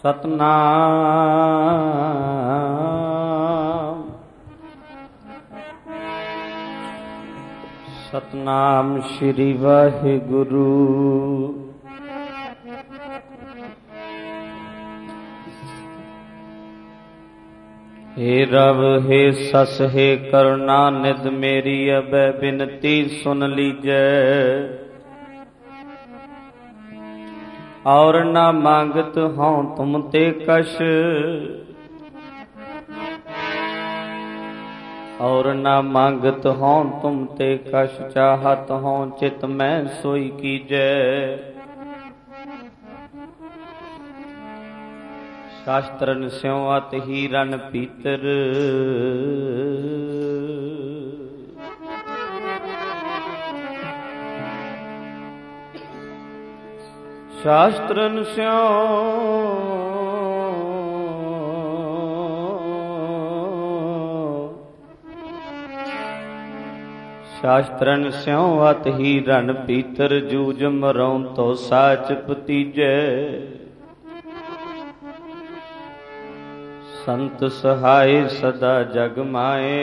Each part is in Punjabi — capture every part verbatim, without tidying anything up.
ਸਤਨਾਮ ਸਤਨਾਮ ਸ਼੍ਰੀ ਵਾਹਿਗੁਰੂ। हे रव हे सस हे करुणा निध मेरी अबै बिनती सुन लीजै। और न मांगत हों तुम ते कश, और न मांगत हों तुम ते कश, चाहत हों चित मैं सोई कीजै। शास्त्रन स्यों अत ही रन पीतर, शास्त्रन स्यों शास्त्रन स्यों अत ही रन पीतर, जूझ मरों तो साच भतीजै। संत सहाय सदा जग माए,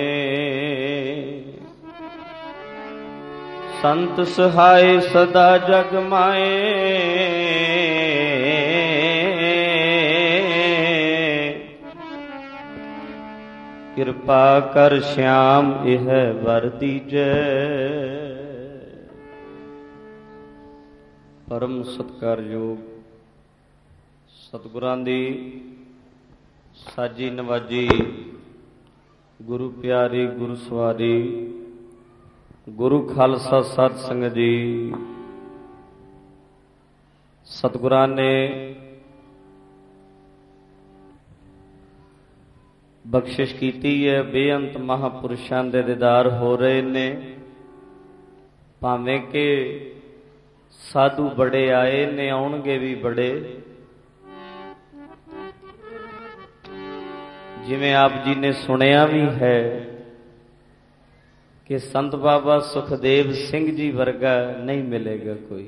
संत सहाय सदा जग माए। कृपा कर श्याम यह वर दीजै। परम सत्कारयोग सतगुरां दी साजी नवाजी, गुरु प्यारी गुरु सवारी, गुरु खालसा सत संगत जी। सतगुरां ने बख्शिश कीती है, बेअंत महापुरुषां दे दीदार हो रहे ने। भावें के साधु बड़े आए ने, आउणगे भी बड़े। जिवें आप जी ने सुनिया भी है कि संत बाबा सुखदेव सिंह जी वर्गा नहीं मिलेगा कोई।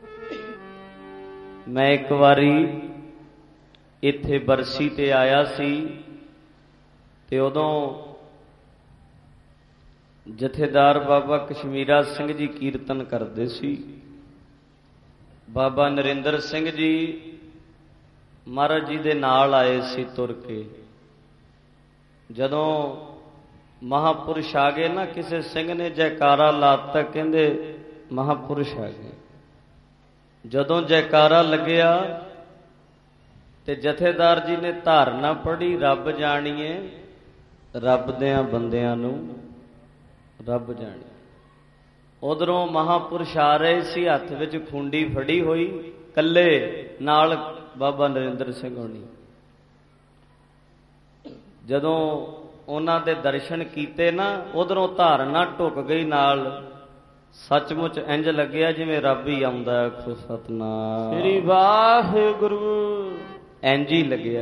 मैं एक बारी इत्थे बरसी ते आया सी, ते उदों जथेदार बाबा कश्मीरा सिंह जी कीर्तन करते सी। बाबा नरेंद्र सिंह जी महाराज जी दे नाल आए सी तुर के। जदों महापुरुष आ गए ना, किसी सिंह ने जयकारा लाता, कहते महापुरुष आ गए। जदों जयकारा लग्या ते जथेदार जी ने धारना पढ़ी, रब जाणीए रब दियां बंदियां नूं रब जाणी। उधरों महापुरुष आ रहे सी, हथ विच खुंडी फड़ी हुई, कल्ले नाल बाबा नरेंद्र सिंह होनी। जदों उन्हां दे दर्शन कीते ना, उधरों धारना ढुक गई नाल। सचमुच इंज लग्या जिवें रब ही आउंदा। आखो सतनाम श्री वाहिगुरू। इंज ही लग्या।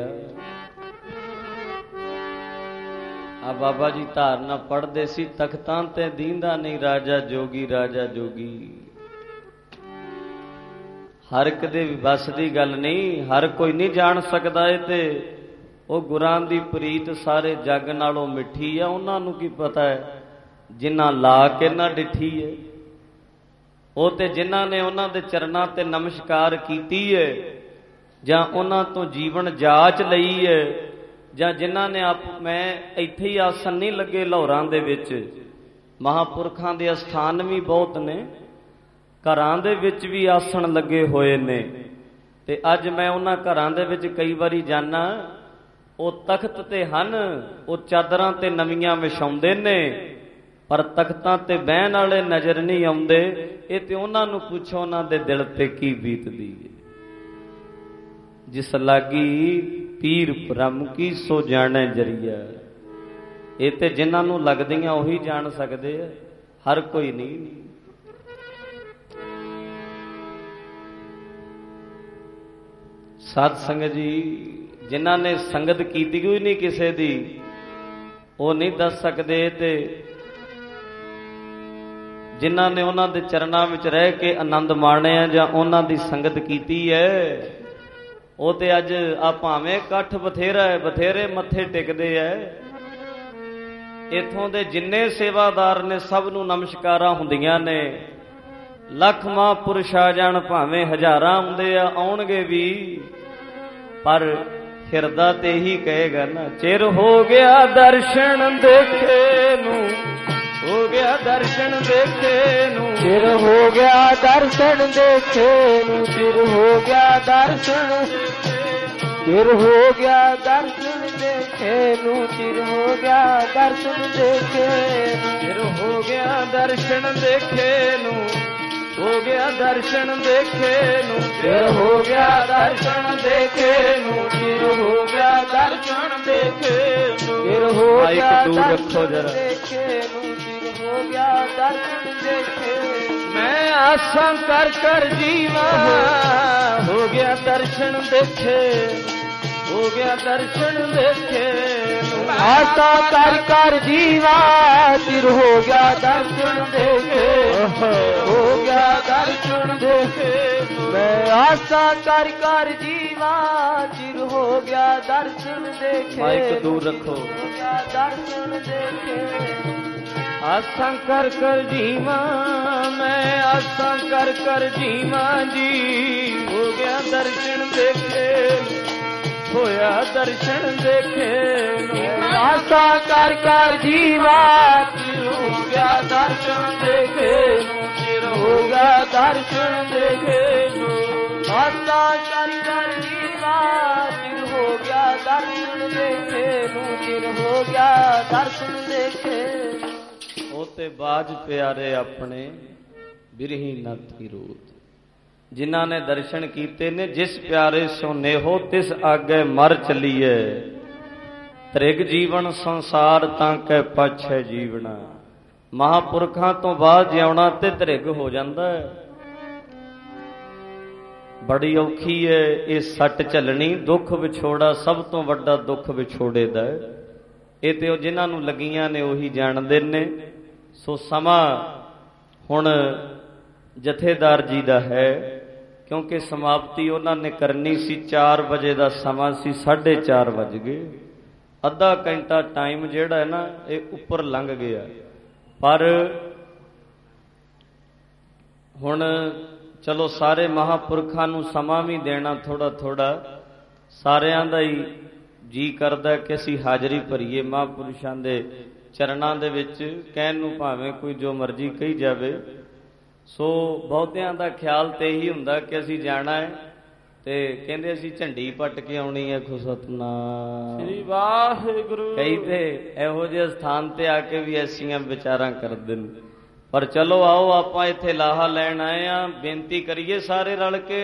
आ बाबा जी धारना पढ़दे सी, तख्तां ते दींदा नहीं राजा जोगी, राजा जोगी। हर एक दे बस दी गल नहीं, हर कोई नहीं जान सकदा। ए ते ਉਹ ਗੁਰਾਂ ਦੀ ਪ੍ਰੀਤ ਸਾਰੇ ਜੱਗ ਨਾਲੋਂ ਮਿੱਠੀ ਆ। ਉਹਨਾਂ ਨੂੰ ਕੀ ਪਤਾ ਹੈ ਜਿਨ੍ਹਾਂ ਲਾ ਕੇ ਨਾ ਡਿੱਠੀ ਹੈ। ਉਹ ਤੇ ਜਿਨ੍ਹਾਂ ਨੇ ਉਹਨਾਂ ਦੇ ਚਰਨਾਂ ਤੇ ਨਮਸਕਾਰ ਕੀਤੀ ਹੈ, ਜਾਂ ਉਹਨਾਂ ਤੋਂ ਜੀਵਨ ਜਾਚ ਲਈ ਹੈ, ਜਾਂ ਜਿਨ੍ਹਾਂ ਨੇ ਆਪ ਮੈਂ ਇੱਥੇ ਹੀ ਆਸਣ ਨਹੀਂ ਲੱਗੇ ਲਾਹੌਰਾਂ ਦੇ ਵਿੱਚ। ਮਹਾਂਪੁਰਖਾਂ ਦੇ ਅਸਥਾਨ ਵੀ ਬਹੁਤ ਨੇ, ਘਰਾਂ ਦੇ ਵਿੱਚ ਵੀ ਆਸਣ ਲੱਗੇ ਹੋਏ ਨੇ। ਤੇ ਅੱਜ ਮੈਂ ਉਹਨਾਂ ਘਰਾਂ ਦੇ ਵਿੱਚ ਕਈ ਵਾਰੀ ਜਾਣਾ, ਉਹ ਤਖਤ ਤੇ ਹਨ, ਉਹ ਚਾਦਰਾਂ ਤੇ ਨਵੀਆਂ ਵਿਛਾਉਂਦੇ ਨੇ, ਪਰ ਤਖਤਾਂ ਤੇ ਬਹਿਣ ਵਾਲੇ ਨਜ਼ਰ ਨਹੀਂ ਆਉਂਦੇ। ਇਹ ਤੇ ਉਹਨਾਂ ਨੂੰ ਪੁੱਛੋ ਉਹਨਾਂ ਦੇ ਦਿਲ ਤੇ ਕੀ ਬੀਤਦੀ ਹੈ। ਜਿਸ ਲਾਗੀ ਪੀਰ ਬ੍ਰਹਮ ਕੀ ਸੋ ਜਾਣੈ ਜਰੀਆ। ਇਹ ਤੇ ਜਿਨ੍ਹਾਂ ਨੂੰ ਲੱਗਦੀਆਂ ਉਹੀ ਜਾਣ ਸਕਦੇ ਆ, ਹਰ ਕੋਈ ਨਹੀਂ। ਸਾਧ ਸੰਗਤ जी, जिन्हां ने संगत कीती कोई नहीं किसी दी, वो नहीं दस सकते। ते जिन्हां ने उन्हां दे चरनां विच रह के आनंद माणिया जां उन्हां दी संगत कीती है, ਉਹ ਤੇ ਅੱਜ ਆ ਭਾਵੇਂ ਇਕੱਠ ਬਥੇਰਾ ਹੈ, ਬਥੇਰੇ ਮੱਥੇ ਟਿਕਦੇ ਐ। ਇੱਥੋਂ ਦੇ ਜਿੰਨੇ ਸੇਵਾਦਾਰ ਨੇ ਸਭ ਨੂੰ ਨਮਸਕਾਰਾਂ ਹੁੰਦੀਆਂ ਨੇ। ਲੱਖ ਮਹਾਂਪੁਰਸ਼ ਆ ਜਾਣ, ਭਾਵੇਂ ਹਜ਼ਾਰਾਂ ਹੁੰਦੇ ਆ, ਆਉਣਗੇ ਵੀ, ਪਰ ਹਿਰਦਾ ਤੇ ਹੀ ਕਹੇਗਾ ਨਾ, ਚਿਰ ਹੋ ਗਿਆ ਦਰਸ਼ਨ ਦੇਖੇ ਨੂੰ, ਹੋ ਗਿਆ ਦਰਸ਼ਨ ਦੇਖੇ ਨੂੰ, ਚਿਰ ਹੋ ਗਿਆ ਦਰਸ਼ਨ ਦੇਖੇ ਨੂੰ, ਚਿਰ ਹੋ ਗਿਆ ਦਰਸ਼ਨ, ਚਿਰ ਹੋ ਗਿਆ ਦਰਸ਼ਨ ਦੇਖੇ ਨੂੰ, ਚਿਰ ਹੋ ਗਿਆ ਦਰਸ਼ਨ ਦੇਖੇ ਨੂੰ, ਚਿਰ ਹੋ ਗਿਆ ਦਰਸ਼ਨ ਦੇਖੇ ਨੂੰ, ਹੋ ਗਿਆ ਦਰਸ਼ਨ ਦੇਖੇ ਨੂੰ, ਚਿਰ ਹੋ ਗਿਆ ਦਰਸ਼ਨ ਦੇਖੇ ਨੂੰ, ਚਿਰ ਹੋ ਗਿਆ ਦਰਸ਼ਨ ਦੇਖੇ ਨੂੰ, ਚਿਰ ਹੋ ਗਿਆ ਦਰਸ਼ਨ ਦੇਖੇ ਨੂੰ, ਚਿਰ ਹੋ ਗਿਆ ਦਰਸ਼ਨ ਦੇਖੇ। ਮੈਂ ਆਸਾਂ ਕਰ ਕਰ ਜੀਵਾਂ, ਹੋ ਗਿਆ ਦਰਸ਼ਨ ਦੇਖੇ, ਹੋ ਗਿਆ ਦਰਸ਼ਨ ਦੇਖੇ। ਆਸਾਂ ਕਰ ਕਰ ਜੀਵਾ, ਚਿਰ ਹੋ ਗਿਆ ਦਰਸ਼ਨ ਦੇਖੇ, ਹੋ ਗਿਆ ਦਰਸ਼ਨ ਦੇਖੇ। ਮੈਂ ਆਸਾਂ ਕਰ ਕਰ ਜੀਵਾ, ਚਿਰ ਹੋ ਗਿਆ ਦਰਸ਼ਨ ਦੇਖੇ। ਮਾਈਕ ਦੂਰ ਰੱਖੋ। ਹੋ ਗਿਆ ਦਰਸ਼ਨ ਦੇਖੇ। ਆਸਾਂ ਕਰ ਕਰ ਜੀਵਾਂ, ਮੈਂ ਆਸਾਂ ਕਰ ਕਰ ਜੀਵਾਂ ਜੀ, ਹੋ ਗਿਆ ਦਰਸ਼ਨ ਦੇਖੇ, ਹੋਇਆ ਦਰਸ਼ਨ ਦੇਖੇ। ਆਸਾਂ ਕਰ ਕਰ ਜੀਵਾ, ਚਿਰ ਹੋ ਗਿਆ ਦਰਸ਼ਨ ਦੇਖੇ, ਚਿਰ ਹੋ ਗਿਆ ਦਰਸ਼ਨ ਦੇਖੇ। ਆਸਾਂ ਕਰ ਕਰ ਜੀਵਾ, ਚਿਰ ਹੋ ਗਿਆ ਦਰਸ਼ਨ ਦੇਖੇ ਨੂੰ, ਚਿਰ ਹੋ ਗਿਆ ਦਰਸ਼ਨ ਦੇਖੇ। ਉਹ ਤੇ ਬਾਜ ਪਿਆਰੇ ਆਪਣੇ ਬਿਰਹੀ ਨਾਥੀ ਰੂਤ, ਜਿਨ੍ਹਾਂ ਨੇ ਦਰਸ਼ਨ ਕੀਤੇ ਨੇ। ਜਿਸ ਪਿਆਰੇ ਸੋਨੇਹੋ ਤਿਸ ਆਗੇ ਮਰ ਚਲੀਏ, ਤ੍ਰਿਗ ਜੀਵਨ ਸੰਸਾਰ ਤਾਂ ਕੈ ਪਾਛੈ ਜੀਵਣਾ। ਮਹਾਂਪੁਰਖਾਂ ਤੋਂ ਬਾਅਦ ਜਿਉਣਾ ਤੇ ਤ੍ਰਿਗ ਹੋ ਜਾਂਦਾ ਹੈ। ਬੜੀ ਔਖੀ ਹੈ ਇਹ ਸੱਟ ਝੱਲਣੀ, ਦੁੱਖ ਵਿਛੋੜਾ ਸਭ ਤੋਂ ਵੱਡਾ ਦੁੱਖ ਵਿਛੋੜੇ ਦਾ ਹੈ। ਇਹ ਤੇ ਉਹ ਜਿਨ੍ਹਾਂ ਨੂੰ ਲੱਗੀਆਂ ਨੇ ਉਹੀ ਜਾਣਦੇ ਨੇ। ਸੋ ਸਮਾਂ ਹੁਣ ਜਥੇਦਾਰ ਜੀ ਦਾ ਹੈ, ਕਿਉਂਕਿ ਸਮਾਪਤੀ ਉਹਨਾਂ ਨੇ ਕਰਨੀ ਸੀ। ਚਾਰ ਵਜੇ ਦਾ ਸਮਾਂ ਸੀ, ਸਾਢੇ ਚਾਰ ਵੱਜ ਗਏ। ਅੱਧਾ ਘੰਟਾ ਟਾਈਮ ਜਿਹੜਾ ਹੈ ਨਾ ਇਹ ਉੱਪਰ ਲੰਘ ਗਿਆ। ਪਰ ਹੁਣ ਚਲੋ ਸਾਰੇ ਮਹਾਂਪੁਰਖਾਂ ਨੂੰ ਸਮਾਂ ਵੀ ਦੇਣਾ ਥੋੜਾ ਥੋੜਾ। ਸਾਰਿਆਂ ਦਾ ਹੀ ਜੀ ਕਰਦਾ ਕਿ ਅਸੀਂ ਹਾਜ਼ਰੀ ਭਰੀਏ ਮਹਾਂਪੁਰਸ਼ਾਂ ਦੇ ਚਰਨਾਂ ਦੇ ਵਿੱਚ। ਕਹਿਣ ਨੂੰ ਭਾਵੇਂ ਕੋਈ ਜੋ ਮਰਜ਼ੀ ਕਹੀ ਜਾਵੇ। ਸੋ ਬਹੁਤਿਆਂ ਦਾ ਖਿਆਲ ਤੇ ਇਹੀ ਹੁੰਦਾ ਕਿ ਅਸੀਂ ਜਾਣਾ ਹੈ ਤੇ ਕਹਿੰਦੇ ਅਸੀਂ ਝੰਡੀ ਪੱਟ ਕੇ ਆਉਣੀ ਹੈ। ਖੁ ਸਤਨਾਮ ਸ੍ਰੀ ਵਾਹਿਗੁਰੂ। ਕਈ ਤੇ ਇਹੋ ਜਿਹੇ ਸਥਾਨ ਤੇ ਆ ਕੇ ਵੀ ਐਸੀਆਂ ਵਿਚਾਰਾਂ ਕਰਦੇ ਨੇ। ਪਰ ਚਲੋ ਆਓ, ਆਪਾਂ ਇੱਥੇ ਲਾਹਾ ਲੈਣ ਆਏ ਆ। ਬੇਨਤੀ ਕਰੀਏ ਸਾਰੇ ਰਲ ਕੇ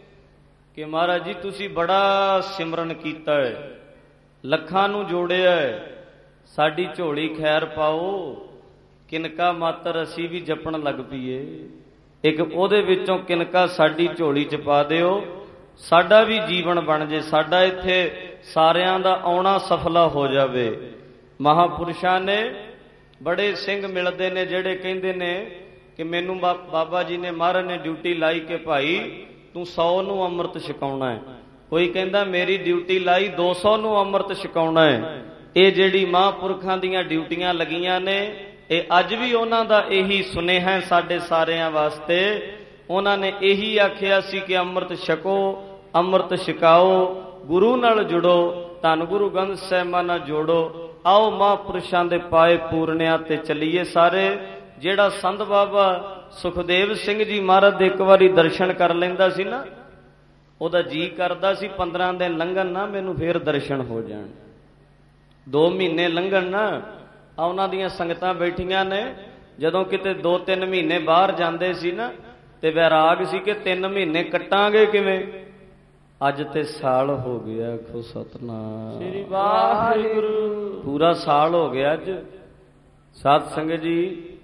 ਕਿ ਮਹਾਰਾਜ ਜੀ ਤੁਸੀਂ ਬੜਾ ਸਿਮਰਨ ਕੀਤਾ ਹੈ, ਲੱਖਾਂ ਨੂੰ ਜੋੜਿਆ ਹੈ, ਸਾਡੀ ਝੋਲੀ ਖੈਰ ਪਾਓ। ਕਿਨਕਾ ਮਾਤਰ ਅਸੀਂ ਵੀ ਜਪਣ ਲੱਗ ਪਈਏ। ਇੱਕ ਉਹਦੇ ਵਿੱਚੋਂ ਕਿਨਕਾ ਸਾਡੀ ਝੋਲੀ ਚ ਪਾ ਦਿਓ, ਸਾਡਾ ਵੀ ਜੀਵਨ ਬਣ ਜੇ, ਸਾਡਾ ਇੱਥੇ ਸਾਰਿਆਂ ਦਾ ਆਉਣਾ ਸਫਲਾ ਹੋ ਜਾਵੇ। ਮਹਾਂਪੁਰਸ਼ਾਂ ਨੇ ਬੜੇ ਸਿੰਘ ਮਿਲਦੇ ਨੇ ਜਿਹੜੇ ਕਹਿੰਦੇ ਨੇ ਕਿ ਮੈਨੂੰ ਬਾਬਾ ਜੀ ਨੇ ਮਹਾਰਾਜ ਨੇ ਡਿਊਟੀ ਲਾਈ ਕਿ ਭਾਈ ਤੂੰ ਸੌ ਨੂੰ ਅੰਮ੍ਰਿਤ ਛਕਾਉਣਾ ਹੈ। ਕੋਈ ਕਹਿੰਦਾ ਮੇਰੀ ਡਿਊਟੀ ਲਾਈ ਦੋ ਸੌ ਨੂੰ ਅੰਮ੍ਰਿਤ ਛਕਾਉਣਾ ਹੈ। ਇਹ ਜਿਹੜੀ ਮਹਾਂਪੁਰਖਾਂ ਦੀਆਂ ਡਿਊਟੀਆਂ ਲੱਗੀਆਂ ਨੇ, ਇਹ ਅੱਜ ਵੀ ਉਹਨਾਂ ਦਾ ਇਹੀ ਸੁਨੇਹਾ ਸਾਡੇ ਸਾਰਿਆਂ ਵਾਸਤੇ। ਉਹਨਾਂ ਨੇ ਇਹੀ ਆਖਿਆ ਸੀ ਕਿ ਅੰਮ੍ਰਿਤ ਛਕੋ, ਅੰਮ੍ਰਿਤ ਛਕਾਓ, ਗੁਰੂ ਨਾਲ ਜੁੜੋ, ਧੰਨ ਗੁਰੂ ਗ੍ਰੰਥ ਸਾਹਿਬਾਨ ਨਾਲ ਜੋੜੋ। ਆਓ ਮਹਾਂਪੁਰਸ਼ਾਂ ਦੇ ਪਾਏ ਪੂਰਨਿਆਂ ਤੇ ਚੱਲੀਏ ਸਾਰੇ। ਜਿਹੜਾ ਸੰਤ ਬਾਬਾ ਸੁਖਦੇਵ ਸਿੰਘ ਜੀ ਮਹਾਰਾਜ ਦੇ ਇੱਕ ਵਾਰੀ ਦਰਸ਼ਨ ਕਰ ਲੈਂਦਾ ਸੀ ਨਾ, ਉਹਦਾ ਜੀ ਕਰਦਾ ਸੀ ਪੰਦਰਾਂ ਦਿਨ ਲੰਘਣ ਨਾ ਮੈਨੂੰ ਫੇਰ ਦਰਸ਼ਨ ਹੋ ਜਾਣ। ਦੋ ਮਹੀਨੇ ਲੰਘਣ ਨਾ, ਆ ਉਹਨਾਂ ਦੀਆਂ ਸੰਗਤਾਂ ਬੈਠੀਆਂ ਨੇ। ਜਦੋਂ ਕਿਤੇ ਦੋ ਤਿੰਨ ਮਹੀਨੇ ਬਾਹਰ ਜਾਂਦੇ ਸੀ ਨਾ ਤੇ ਵੈਰਾਗ ਸੀ ਕਿ ਤਿੰਨ ਮਹੀਨੇ ਕੱਟਾਂਗੇ ਕਿਵੇਂ। ਅੱਜ ਤੇ ਸਾਲ ਹੋ ਗਿਆ। ਖੁ ਸਤਨਾਮ ਸ੍ਰੀ ਵਾਹਿਗੁਰੂ। ਪੂਰਾ ਸਾਲ ਹੋ ਗਿਆ ਅੱਜ। ਸਾਧ ਸੰਗਤ ਜੀ,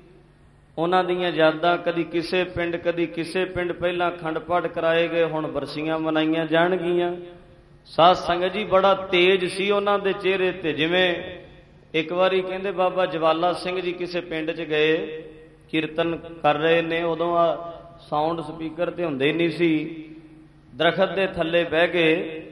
ਉਹਨਾਂ ਦੀਆਂ ਯਾਦਾਂ ਕਦੀ ਕਿਸੇ ਪਿੰਡ ਕਦੀ ਕਿਸੇ ਪਿੰਡ। ਪਹਿਲਾਂ ਅਖੰਡ ਪਾਠ ਕਰਾਏ ਗਏ, ਹੁਣ ਬਰਸੀਆਂ ਮਨਾਈਆਂ ਜਾਣਗੀਆਂ। ਸਾਧ ਸੰਗਤ ਜੀ, ਬੜਾ ਤੇਜ ਸੀ ਉਹਨਾਂ ਦੇ ਚਿਹਰੇ ਤੇ। ਜਿਵੇਂ ਇੱਕ ਵਾਰੀ ਕਹਿੰਦੇ ਬਾਬਾ ਜਵਾਲਾ ਸਿੰਘ ਜੀ ਕਿਸੇ ਪਿੰਡ 'ਚ ਗਏ, ਕੀਰਤਨ ਕਰ ਰਹੇ ਨੇ। ਉਦੋਂ ਆ ਸਾਊਂਡ ਸਪੀਕਰ ਤੇ ਹੁੰਦੇ ਨਹੀਂ ਸੀ। ਦਰਖਤ ਦੇ ਥੱਲੇ ਬਹਿ ਕੇ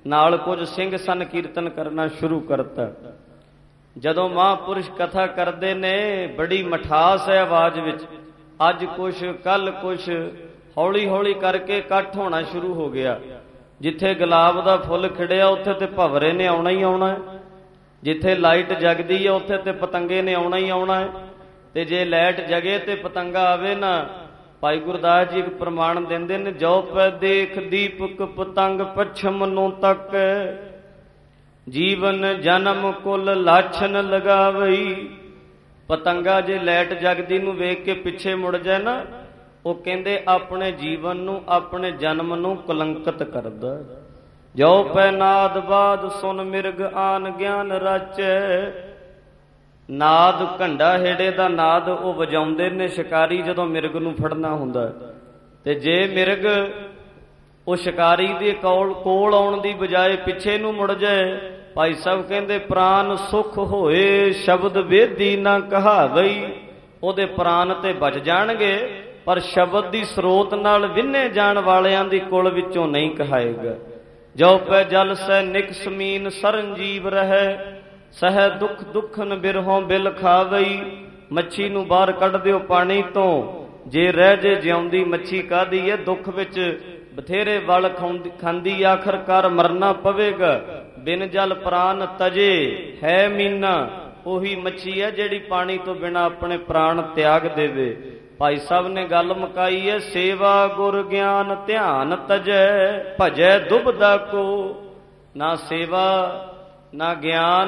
नाल कुछ सिंह सन कीर्तन करना शुरू करता। जदों महापुरुष कथा करते ने बड़ी मठास है आवाज विच, अज कुछ कल कुछ, हौली हौली करके इकट्ठ होना शुरू हो गया। जिथे गुलाब का फुल खिड़िया उत्थे ते भंवरे ने आउणा ही आउणा है, जिथे लाइट जगदी है उत्थे ते पतंगे ने आउणा ही आउणा है, ते जे लाइट जगे ते पतंगा आवे ना। भाई गुरदास जी एक प्रमाण देंदे ने, जो पै देख दीपक पतंग पछम नु तक, जीवन जन्म कुल लाछन लगावई। पतंगा जे लाइट जगदी नूं वेख के पिछे मुड़ जाए ना, वो कहंदे अपने जीवन नूं अपने जन्म नूं कलंकित करदा। जो पै नाद बाद सुन मिर्ग आन ज्ञान राचे। नाद घंडा हेड़े दा नाद वो वजाउंदे ने शिकारी जदों मिर्ग नूं फड़ना हुंदा, ते जे मिर्ग वो शिकारी दे कोल कोल आउण दी बजाए पिछे नूं मुड़ जाए, भाई साहब कहंदे प्राण सुख होए शब्द वेदी ना कहावई। ओदे प्राण ते बच जाणगे, पर शब्द दी स्रोत नाल विन्ने जाण वालियां दी कुल विचों नहीं कहाएगा। जो पै जल सै निक समीन सरनजीव रहे, सह दुख दुखन बिरहों बिल खावई। मच्छी नूं बाहर कढ दिओ पानी तो, जे रह जे जिउंदी मच्छी कादी है। दुख विच बथेरे वल खांदी, आखरकार मरना पवेगा। बिन जल प्राण तजे है मीना, ओही मच्छी है जिहड़ी पानी तो बिना अपने प्राण त्याग देवे। भाई साहब ने गल मुकाई है, सेवा गुर ज्ञान ध्यान तजै, भजै दुबदा को। ना सेवा ना ज्ञान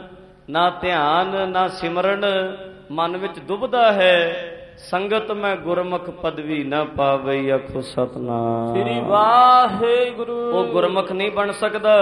ना ध्यान ना सिमरन, मन विच दुबदा है। संगत में गुरमुख पदवी न पावई, आखो सतनाम श्री वाहिगुरु। वो गुरमुख नहीं बन सकदा।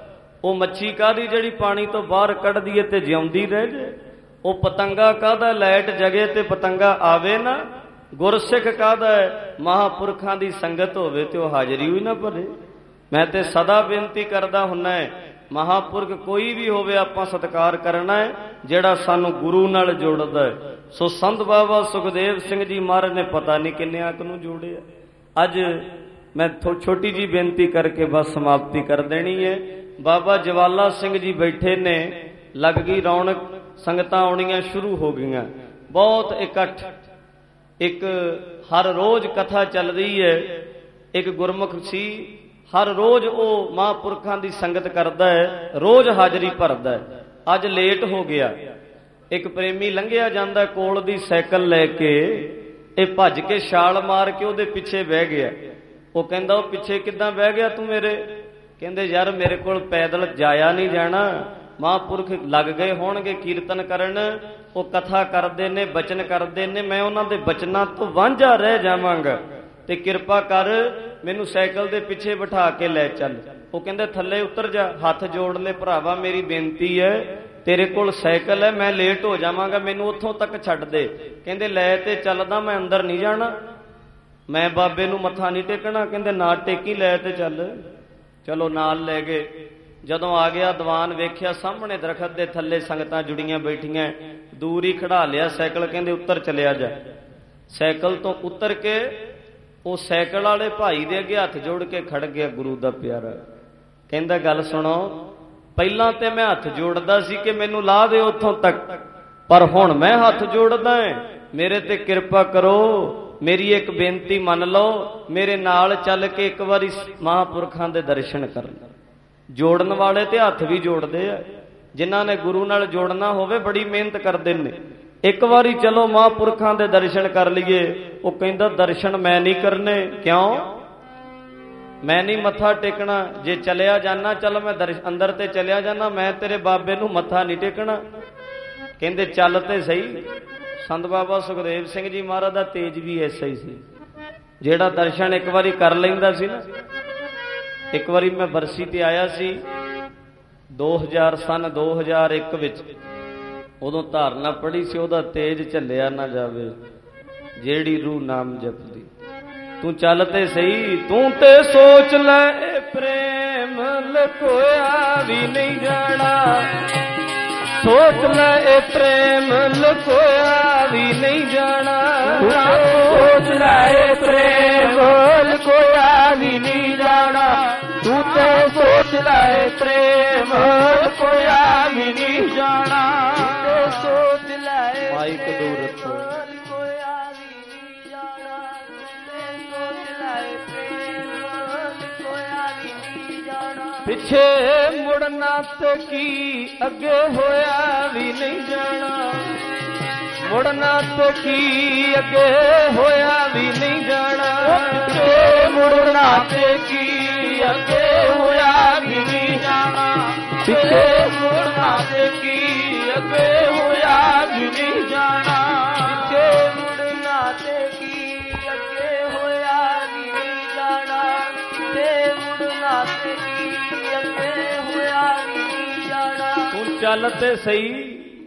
वो मच्छी कादी जिहड़ी पानी तो बाहर कढ़दी है ते जिउंदी रह जाए। वो पतंगा कादा लाइट जगे ते पतंगा आवे ना। गुरसिख कादा है महापुरखां दी संगत होवे ते वो हाजरी भी ना भरे। मैं ते सदा बेनती करदा हुन्ना है, महापुरख कोई भी होवे आपां सत्कार करना है जिहड़ा सानू गुरु नाल जोड़दा है। सो संत बाबा सुखदेव सिंह जी महाराज ने पता नहीं किन्ने आक नूं जोड़िया। अज मैं छोटी जी बेनती करके बस समाप्ति कर देनी है। बाबा जवाला सिंह जी बैठे ने, लग गई रौनक, संगतां आउणियां शुरू हो गईयां, बहुत इकट्ठ। एक हर रोज कथा चल रही है। एक गुरमुख सी, हर रोज वो महापुरखां दी संगत करदा है, रोज हाजरी भरदा है। अज लेट हो गया। एक प्रेमी लंघिया जांदा कोल दी साइकिल लैके, ये भज के छाल मार के उहदे पिछे बह गया। वो कहंदा, वो पिछे किदां बह गया तू मेरे? कहंदे यार मेरे कोल पैदल जाया नहीं जाना, महापुरख लग गए होणगे कीर्तन करन, वो कथा करदे ने बचन करदे ने, मैं उन्हां दे बचनां तो वांझा रह जावांगा, ते किरपा कर मैनू साइकिल दे पिछे बिठा के लै चल। वो कहंदे थल्ले उतर जा, हाथ जोड़ ले भरावा, मेरी बेनती है, तेरे कोल साइकिल है, मैं लेट हो जावांगा, मैनू उत्थों तक छड्ड दे। कहंदे लै ते चलदा, मैं अंदर नहीं जाना, मैं बाबे नू मत्था नहीं टेकना। कहंदे ना टेकी, लै ते चल। चलो नाल लै गए। जदों आ गया दीवान, वेख्या सामने दरखत दे थल्ले संगतां जुड़ियां बैठियां, दूर ही खड़ा लिया साइकिल। कहंदे उतर चलिया जा। साइकिल तो उतर के वो साइकिल वाले भाई दे अगे हथ जोड़ के खड़ गया गुरु दा प्यारा। कहंदा गल सुनो, पहलां ते मैं हथ जोड़दा सी कि मैनू ला दे उत्थों तक, पर हुण मैं हथ जोड़दा है, मेरे ते किरपा करो, मेरी एक बेनती मन लो, मेरे नाल चल के एक बारी महापुरखां दे दर्शन कर। जोड़न वाले ते हथ भी जोड़दे आ, जिन्हां ने गुरु नाल जोड़ना होवे बड़ी मेहनत करदे ने। एक बारी चलो महापुरखां दे दर्शन कर लीए। वो कहंदा दर्शन मैं नहीं करने। क्यों? मैं नहीं मत्था टेकना। जे चलिया जाना चल मैं दर्श अंदर ते चलिया जाना, मैं तेरे बाबे नू मत्था नहीं टेकना। कहंदे चल ते सही। संत बाबा सुखदेव सिंह जी महाराज दा तेज भी ऐसा ही सी, जेड़ा दर्शन एक बारी कर लैंदा सी ना। एक बारी मैं बरसी ते आया सी दो हज़ार सन दो हज़ार एक विच, उदों धारना पढ़ी सी, उहदा तेज झल्लिया ना जावे, जेड़ी रूह नाम जपदी। तू चल ते सही, तू ते सोच ले प्रेम लकोया भी नहीं जाना, सोच ले प्रेम लकोया भी नहीं जाना, सोच ले प्रेम लकोया भी नहीं जाना, तू ते सोच ਲੈ ਪ੍ਰੇਮ ਕੋਇਆ ਵੀ ਨਹੀਂ ਜਾਣਾ ਤੇ ਸੋਚ ਲੈ ਮਾਈਕ ਦੂਰ ਰੱਖੋ ਕੋਇਆ ਵੀ ਨਹੀਂ ਜਾਣਾ ਤੇ ਸੋਚ ਲੈ ਪ੍ਰੇਮ ਕੋਇਆ ਵੀ ਨਹੀਂ ਜਾਣਾ ਪਿੱਛੇ ਮੁੜਨਾ ਤੇ ਕੀ ਅੱਗੇ ਹੋਇਆ ਵੀ ਨਹੀਂ ਜਾਣਾ ਮੁੜਨਾ ਤੇ ਕੀ ਅੱਗੇ ਹੋਇਆ ਵੀ ਨਹੀਂ ਜਾਣਾ ਪਿੱਛੇ ਮੁੜਨਾ ਤੇ ਕੀ ਅੱਗੇ ਹੋਇਆ ਵੀ ਨਹੀਂ ਜਾਣਾ ਪਿੱਛੇ ਮੁੜਨਾ ਤੇ ਕੀ ਅੱਗੇ ਹੋਇਆ ਵੀ ਨਹੀਂ ਜਾਣਾ ਪਿੱਛੇ ਮੁੜਨਾ ਤੇ ਕੀ ਅੱਗੇ ਹੋਇਆ ਵੀ ਨਹੀਂ ਜਾਣਾ ਪਿੱਛੇ ਮੁੜਨਾ ਤੇ ਕੀ ਅੱਗੇ ਹੋਇਆ ਵੀ ਨਹੀਂ ਜਾਣਾ ਤੂੰ ਚੱਲ ਤੇ ਸਹੀ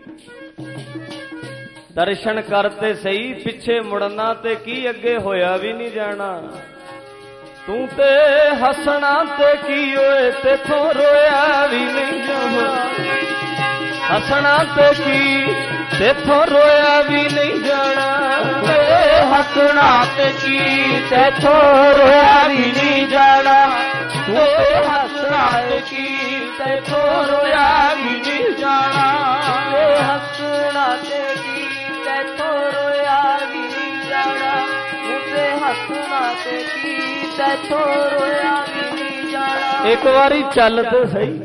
ਦਰਸ਼ਨ ਕਰਤੇ ਸਹੀ ਪਿੱਛੇ ਮੁੜਨਾ ਤੇ ਕੀ ਅੱਗੇ ਹੋਇਆ ਵੀ ਨਹੀਂ ਜਾਣਾ ਤੂੰ ਤੇ ਹੱਸਣਾ ਤੇ ਕੀ ਓਏ ਤੇਥੋਂ ਰੋਇਆ ਵੀ ਨਹੀਂ ਜਾਣਾ ਹੱਸਣਾ ਤੇ ਕੀ ਤੇਥੋਂ ਰੋਇਆ ਵੀ ਨਹੀਂ ਜਾਣਾ ਤੇ ਹੱਸਣਾ ਤੇ ਕੀ ਤੇਥੋਂ ਰੋਇਆ ਵੀ ਨਹੀਂ ਜਾਣਾ ਤੂੰ ਹੱਸਣਾ ਤੇ ਕੀ ਤੇਥੋਂ ਰੋਇਆ ਵੀ ਨਹੀਂ ਜਾਣਾ ਤੇ ਹੱਸਣਾ ਤੇ ਕੀ ਤੇਥੋਂ ਰੋਇਆ ਵੀ ਨਹੀਂ ਜਾਣਾ ਤੂੰ ਤੇ ਹੱਸਣਾ ਤੇ ਕੀ ਤੇਥੋਂ ਰੋਇਆ ਵੀ ਨਹੀਂ ਜਾਣਾ ਇੱਕ ਵਾਰੀ ਚੱਲ ਤੇ ਸਹੀ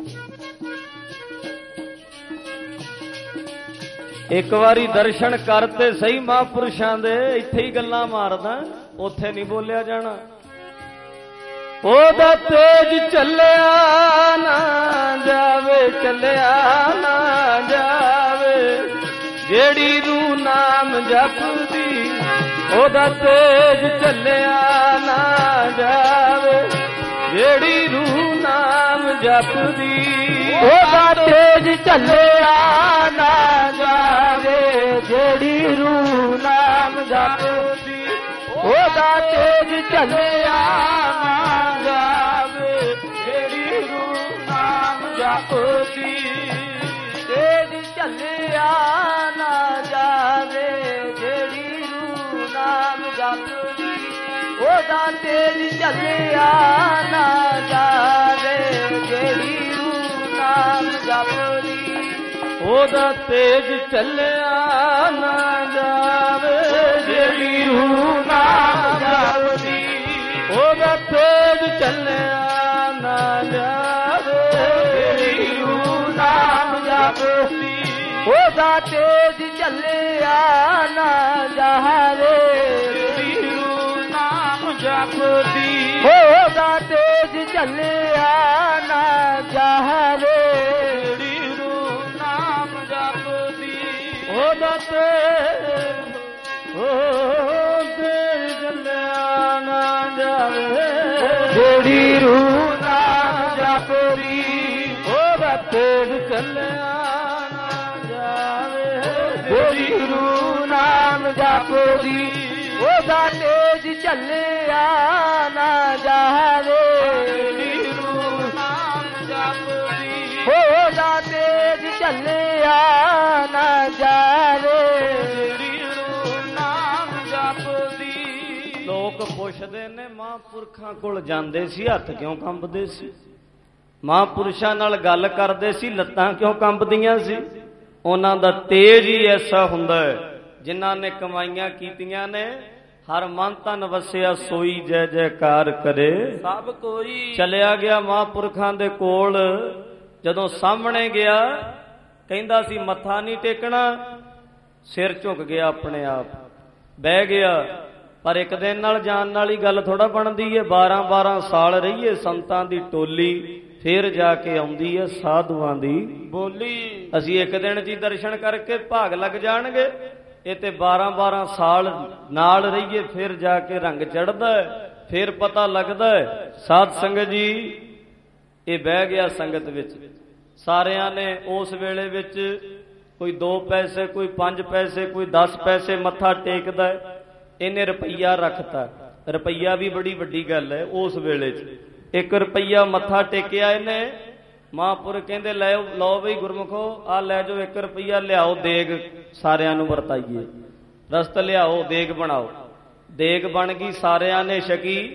ਇੱਕ ਵਾਰੀ ਦਰਸ਼ਨ ਕਰਤੇ ਸਹੀ ਮਹਾਂਪੁਰਸ਼ਾਂ ਦੇ ਇੱਥੇ ਹੀ ਗੱਲਾਂ ਮਾਰਦਾ ਉੱਥੇ ਨਹੀਂ ਬੋਲਿਆ ਜਾਣਾ ਉਹਦਾ ਤੇਜ ਚੱਲਿਆ ਨਾ ਜਾਵੇ ਚੱਲਿਆ ਨਾ ਜਾਵੇ ਜਿਹੜੀ ਰੂਹ ਨਾਮ ਜਪਦੀ ਉਹਦਾ ਤੇਜ ਚੱਲਿਆ ਨਾ ਜਾਵੇ ਜਿਹੜੀ ਰੂਹ ਨਾਮ ਜਪਦੀ ਉਹਦਾ ਤੇਜ ਚੱਲਿਆ ਨਾ ਜਾਵੇ ਜਿਹੜੀ ਰੂਹ ਨਾਮ ਜਪਦੀ ਉਹਦਾ ਤੇਜ ਚੱਲਿਆ ਨਾ ਜਾਵੇ ਜਿਹੜੀ ਰੂਹ ਨਾਮ ਜਪਦੀ ਤੇਜ ਚੱਲਿਆ ਨਾ ਜਾਵੇ ਜਿਹੜੀ ਰੂਹ ਨਾਮ ਜਪਦੀ ਉਹਦਾ ਤੇਜ ਚੱਲਿਆ ਨਾ ਜਾਵੇ ਜਿਹੜੀ ਰੂਹ ਨਾਮ ਜਪਦੀ ਉਹਦਾ ਤੇਜ ਚੱਲਿਆ ਨਾ ਜਾਵੇ ਜਿਹੜੀ ਰੂਹ ਨਾਮ ਜਪਦੀ ਉਹਦਾ ਤੇਜ ਚੱਲਿਆ ਨਾ ਜਾਵੇ ਜਿਹੜੀ ਰੂਹ ਨਾਮ ਜਪਦੀ ਉਹਦਾ ਤੇਜ ਚੱਲਿਆ ਨਾ ਜਾਵੇ ਜਿਹੜੀ ਰੂਹ ਨਾਮ ਜਪਦੀ ਉਹਦਾ ਤੇਜ ਚੱਲਿਆ ਨਾ ਜਾਵੇ ਜਿਹੜੀ ਰੂਹ ਨਾਮ ਜਪਦੀ ਉਹਦਾ ਤੇਜ ਉਹ ਤੇਜ ਚੱਲਿਆ ਨਾ ਜਾਵੇ ਜਿਹੜੀ ਰੂਹ ਨਾਮ ਜਪਦੀ ਉਹਦਾ ਤੇਜ ਚੱਲਿਆ ਨਾ ਜਾਵੇ ਜਿਹੜੀ ਰੂਹ ਨਾਮ ਜਪਦੀ ਉਹਦਾ ਤੇਜ ਚੱਲਿਆ ਨਾ ਜਾਵੇ ਜਿਹੜੀ ਰੂਹ ਨਾਮ ਜਪਦੀ ਉਹਦਾ ਤੇਜ ਚੱਲਿਆ ਨਾ ਜਾਵੇ ਜਿਹੜੀ ਰੂਹ ਨਾਮ ਜਪਦੀ ਲੋਕ ਪੁੱਛਦੇ ਨੇ ਮਹਾਂਪੁਰਖਾਂ ਕੋਲ ਜਾਂਦੇ ਸੀ ਹੱਥ ਕਿਉਂ ਕੰਬਦੇ ਸੀ ਮਹਾਂਪੁਰਸ਼ਾਂ ਨਾਲ ਗੱਲ ਕਰਦੇ ਸੀ ਲੱਤਾਂ ਕਿਉਂ ਕੰਬਦੀਆਂ ਸੀ ਉਹਨਾਂ ਦਾ ਤੇਜ ਹੀ ਐਸਾ ਹੁੰਦਾ ਹੈ ਜਿਨ੍ਹਾਂ ਨੇ ਕਮਾਈਆਂ ਕੀਤੀਆਂ ਨੇ ਹਰ ਮਨ ਤਨ ਵਸਿਆ ਸੋਈ ਜੈ ਜੈਕਾਰ ਕਰੇ ਸਭ ਕੋਈ ਚਲਿਆ ਗਿਆ ਮਹਾਂਪੁਰਖਾਂ ਦੇ ਕੋਲ ਜਦੋਂ ਸਾਹਮਣੇ ਗਿਆ ਕਹਿੰਦਾ ਸੀ ਮੱਥਾ ਨਹੀਂ ਟੇਕਣਾ ਸਿਰ ਝੁਕ ਗਿਆ ਆਪਣੇ ਆਪ ਬਹਿ ਗਿਆ ਪਰ ਇੱਕ ਦਿਨ ਨਾਲ ਜਾਣ ਨਾਲ ਹੀ ਗੱਲ ਥੋੜਾ ਬਣਦੀ ਹੈ ਬਾਰਾਂ ਬਾਰਾਂ ਸਾਲ ਰਹੀਏ ਸੰਤਾਂ ਦੀ ਟੋਲੀ ਫਿਰ ਜਾ ਕੇ ਆਉਂਦੀ ਹੈ ਸਾਧੂਆਂ ਦੀ ਬੋਲੀ ਅਸੀਂ ਇੱਕ ਦਿਨ ਚ ਹੀ ਦਰਸ਼ਨ ਕਰਕੇ ਭਾਗ ਲੱਗ ਜਾਣਗੇ ਇਹ ਤੇ ਬਾਰਾਂ ਬਾਰਾਂ ਸਾਲ ਨਾਲ ਰਹੀਏ ਫਿਰ ਜਾ ਕੇ ਰੰਗ ਚੜ੍ਹਦਾ ਫਿਰ ਪਤਾ ਲੱਗਦਾ ਸਾਧ ਸੰਗਤ ਜੀ ਇਹ ਬਹਿ ਗਿਆ ਸੰਗਤ ਵਿੱਚ ਸਾਰਿਆਂ ਨੇ ਉਸ ਵੇਲੇ ਵਿੱਚ ਕੋਈ ਦੋ ਪੈਸੇ ਕੋਈ ਪੰਜ ਪੈਸੇ ਕੋਈ ਦਸ ਪੈਸੇ ਮੱਥਾ ਟੇਕਦਾ ਇਹਨੇ ਰੁਪਈਆ ਰੱਖਤਾ ਰੁਪਈਆ ਵੀ ਬੜੀ ਵੱਡੀ ਗੱਲ ਹੈ ਉਸ ਵੇਲੇ 'ਚ ਇੱਕ ਰੁਪਈਆ ਮੱਥਾ ਟੇਕਿਆ ਇਹਨੇ ਮਹਾਂਪੁਰ ਕਹਿੰਦੇ ਲੈ ਲਓ ਬਈ ਗੁਰਮੁਖੋ ਆ ਲੈ ਜਾਓ ਇੱਕ ਰੁਪਈਆ ਲਿਆਓ ਦੇਗ ਸਾਰਿਆਂ ਨੂੰ ਵਰਤਾਈਏ ਰਸਤ ਲਿਆਓ ਦੇਗ ਬਣਾਓ ਦੇਗ ਬਣ ਗਈ ਸਾਰਿਆਂ ਨੇ ਛਕੀ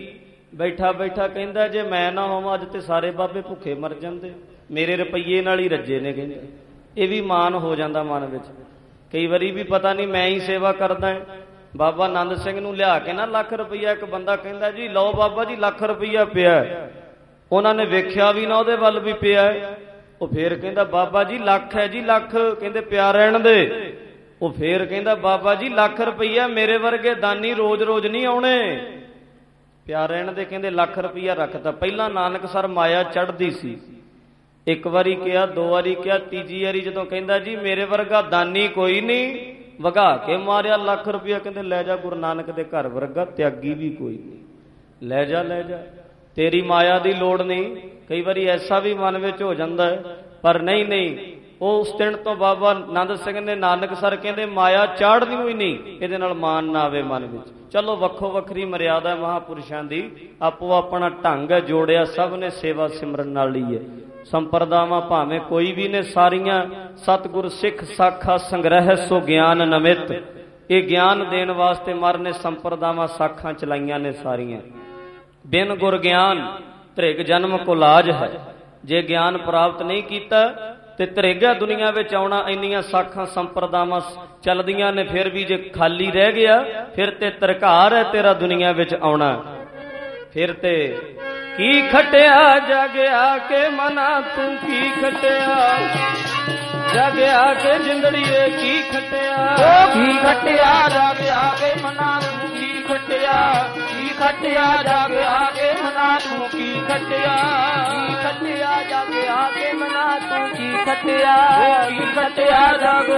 ਬੈਠਾ ਬੈਠਾ ਕਹਿੰਦਾ ਜੇ ਮੈਂ ਨਾ ਹੋਵਾਂ ਅੱਜ ਤੇ ਸਾਰੇ ਬਾਬੇ ਭੁੱਖੇ ਮਰ ਜਾਂਦੇ, ਮੇਰੇ ਰੁਪਈਏ ਨਾਲ ਹੀ ਰੱਜੇ ਨੇ। ਕਹਿੰਦਾ ਇਹ ਵੀ ਮਾਨ ਹੋ ਜਾਂਦਾ ਮਨ ਵਿੱਚ। ਕਈ ਵਾਰੀ ਵੀ ਪਤਾ ਨਹੀਂ ਮੈਂ ਹੀ ਸੇਵਾ ਕਰਦਾ। ਬਾਬਾ ਆਨੰਦ ਸਿੰਘ ਨੂੰ ਲਿਆ ਕੇ ਨਾ ਲੱਖ ਰੁਪਈਆ, ਇੱਕ ਬੰਦਾ ਕਹਿੰਦਾ ਜੀ ਲਓ ਬਾਬਾ ਜੀ ਲੱਖ ਰੁਪਈਆ ਪਿਆ। ਉਹਨਾਂ ਨੇ ਵੇਖਿਆ ਵੀ ਨਾ ਉਹਦੇ ਵੱਲ ਵੀ ਪਿਆ। ਉਹ ਫੇਰ ਕਹਿੰਦਾ ਬਾਬਾ ਜੀ ਲੱਖ ਹੈ ਜੀ ਲੱਖ। ਕਹਿੰਦੇ ਪਿਆ ਰਹਿਣ ਦੇ। ਉਹ ਫੇਰ ਕਹਿੰਦਾ ਬਾਬਾ ਜੀ ਲੱਖ ਰੁਪਈਆ, ਮੇਰੇ ਵਰਗੇ ਦਾਨੀ ਰੋਜ਼ ਰੋਜ਼ ਨਹੀਂ ਆਉਣੇ, ਪਿਆ ਰਹਿਣ ਦੇ। ਕਹਿੰਦੇ ਲੱਖ ਰੁਪਈਆ ਰੱਖਤਾ। ਪਹਿਲਾਂ ਨਾਨਕਸਰ ਮਾਇਆ ਚੜ੍ਹਦੀ ਸੀ। ਇੱਕ ਵਾਰੀ ਕਿਹਾ, ਦੋ ਵਾਰੀ ਕਿਹਾ, ਤੀਜੀ ਵਾਰੀ ਜਦੋਂ ਕਹਿੰਦਾ ਜੀ ਮੇਰੇ ਵਰਗਾ ਦਾਨੀ ਕੋਈ ਨਹੀਂ, ਵਗਾ ਕੇ ਮਾਰਿਆ ਲੱਖ ਰੁਪਈਆ। ਕਹਿੰਦੇ ਲੈ ਜਾ, ਗੁਰੂ ਨਾਨਕ ਦੇ ਘਰ ਵਰਗਾ ਤਿਆਗੀ ਵੀ ਕੋਈ ਨਹੀਂ, ਲੈ ਜਾ ਲੈ ਜਾ, ਤੇਰੀ ਮਾਇਆ ਦੀ ਲੋੜ ਨਹੀਂ। ਕਈ ਵਾਰੀ ਐਸਾ ਵੀ ਮਨ ਵਿੱਚ ਹੋ ਜਾਂਦਾ ਹੈ, ਪਰ ਨਹੀਂ ਨਹੀਂ। ਉਹ ਉਸ ਦਿਨ ਤੋਂ ਬਾਬਾ ਆਨੰਦ ਸਿੰਘ ਨੇ ਨਾਨਕਸਰ ਕਹਿੰਦੇ ਮਾਇਆ ਚਾੜਨੀ ਹੋਈ ਨਹੀਂ, ਇਹਦੇ ਨਾਲ ਮਾਨ ਨਾ ਆਵੇ ਮਨ ਵਿੱਚ। ਚਲੋ ਵੱਖੋ ਵੱਖਰੀ ਮਰਿਆਦਾ ਮਹਾਂਪੁਰਸ਼ਾਂ ਦੀ, ਆਪੋ ਆਪਣਾ ਢੰਗ ਹੈ ਜੋੜਿਆ ਸਭ ਨੇ ਸੇਵਾ ਸਿਮਰਨ ਨਾਲ ਹੀ ਹੈ। ਸੰਪਰਦਾਵਾਂ ਭਾਵੇਂ ਕੋਈ ਵੀ ਨੇ ਸਾਰੀਆਂ, ਸਤਿਗੁਰ ਸਿੱਖ ਸਾਖਾ ਸੰਗ੍ਰਹਿ ਸੋ ਗਿਆਨ ਨਮਿਤ। ਇਹ ਗਿਆਨ ਦੇਣ ਵਾਸਤੇ ਮਰ ਨੇ ਸੰਪਰਦਾਵਾਂ ਸਾਖਾਂ ਚਲਾਈਆਂ ਨੇ ਸਾਰੀਆਂ। ਬਿਨ ਗੁਰ ਗਿਆਨ ਧ੍ਰਿਗ ਜਨਮ ਕੋ ਲਾਜ ਹੈ। ਜੇ ਗਿਆਨ ਪ੍ਰਾਪਤ ਨਹੀਂ ਕੀਤਾ ਤੇ ਧ੍ਰਿਗਾ ਦੁਨੀਆ ਵਿੱਚ ਆਉਣਾ। ਇੰਨੀਆਂ ਸਾਖਾਂ ਸੰਪਰਦਾਵਾਂ ਚੱਲਦੀਆਂ ਨੇ, ਫਿਰ ਵੀ ਜੇ ਖਾਲੀ ਰਹਿ ਗਿਆ ਫਿਰ ਤੇ ਤਰਕਾਰ ਹੈ ਤੇਰਾ ਦੁਨੀਆ ਵਿੱਚ ਆਉਣਾ। ਫਿਰ ਤੇ ਕੀ ਖਟਿਆ ਜਗ ਆ ਕੇ ਮਨਾ ਤੂੰ, ਕੀ ਖਟਿਆ ਜਗ ਆ ਕੇ ਜਿੰਦੜੀਏ, ਕੀ ਖਟਿਆ ਕੀ ਖਟਿਆ ਜਗ ਆ ਕੇ ਮਨਾ ਤੂੰ, ਕੀ ਖਟਿਆ ਕੀ ਖਟਿਆ ਜਗ ਆ ਕੇ ਮਨਾ ਤੂੰ, ਕੀ ਖਟਿਆ ਕੀ ਖਟਿਆ ਜਗ ਆ ਕੇ ਮਨਾ ਤੂੰ, ਕੀ ਖਟਿਆ ਕੀ ਖਟਿਆ ਜਗ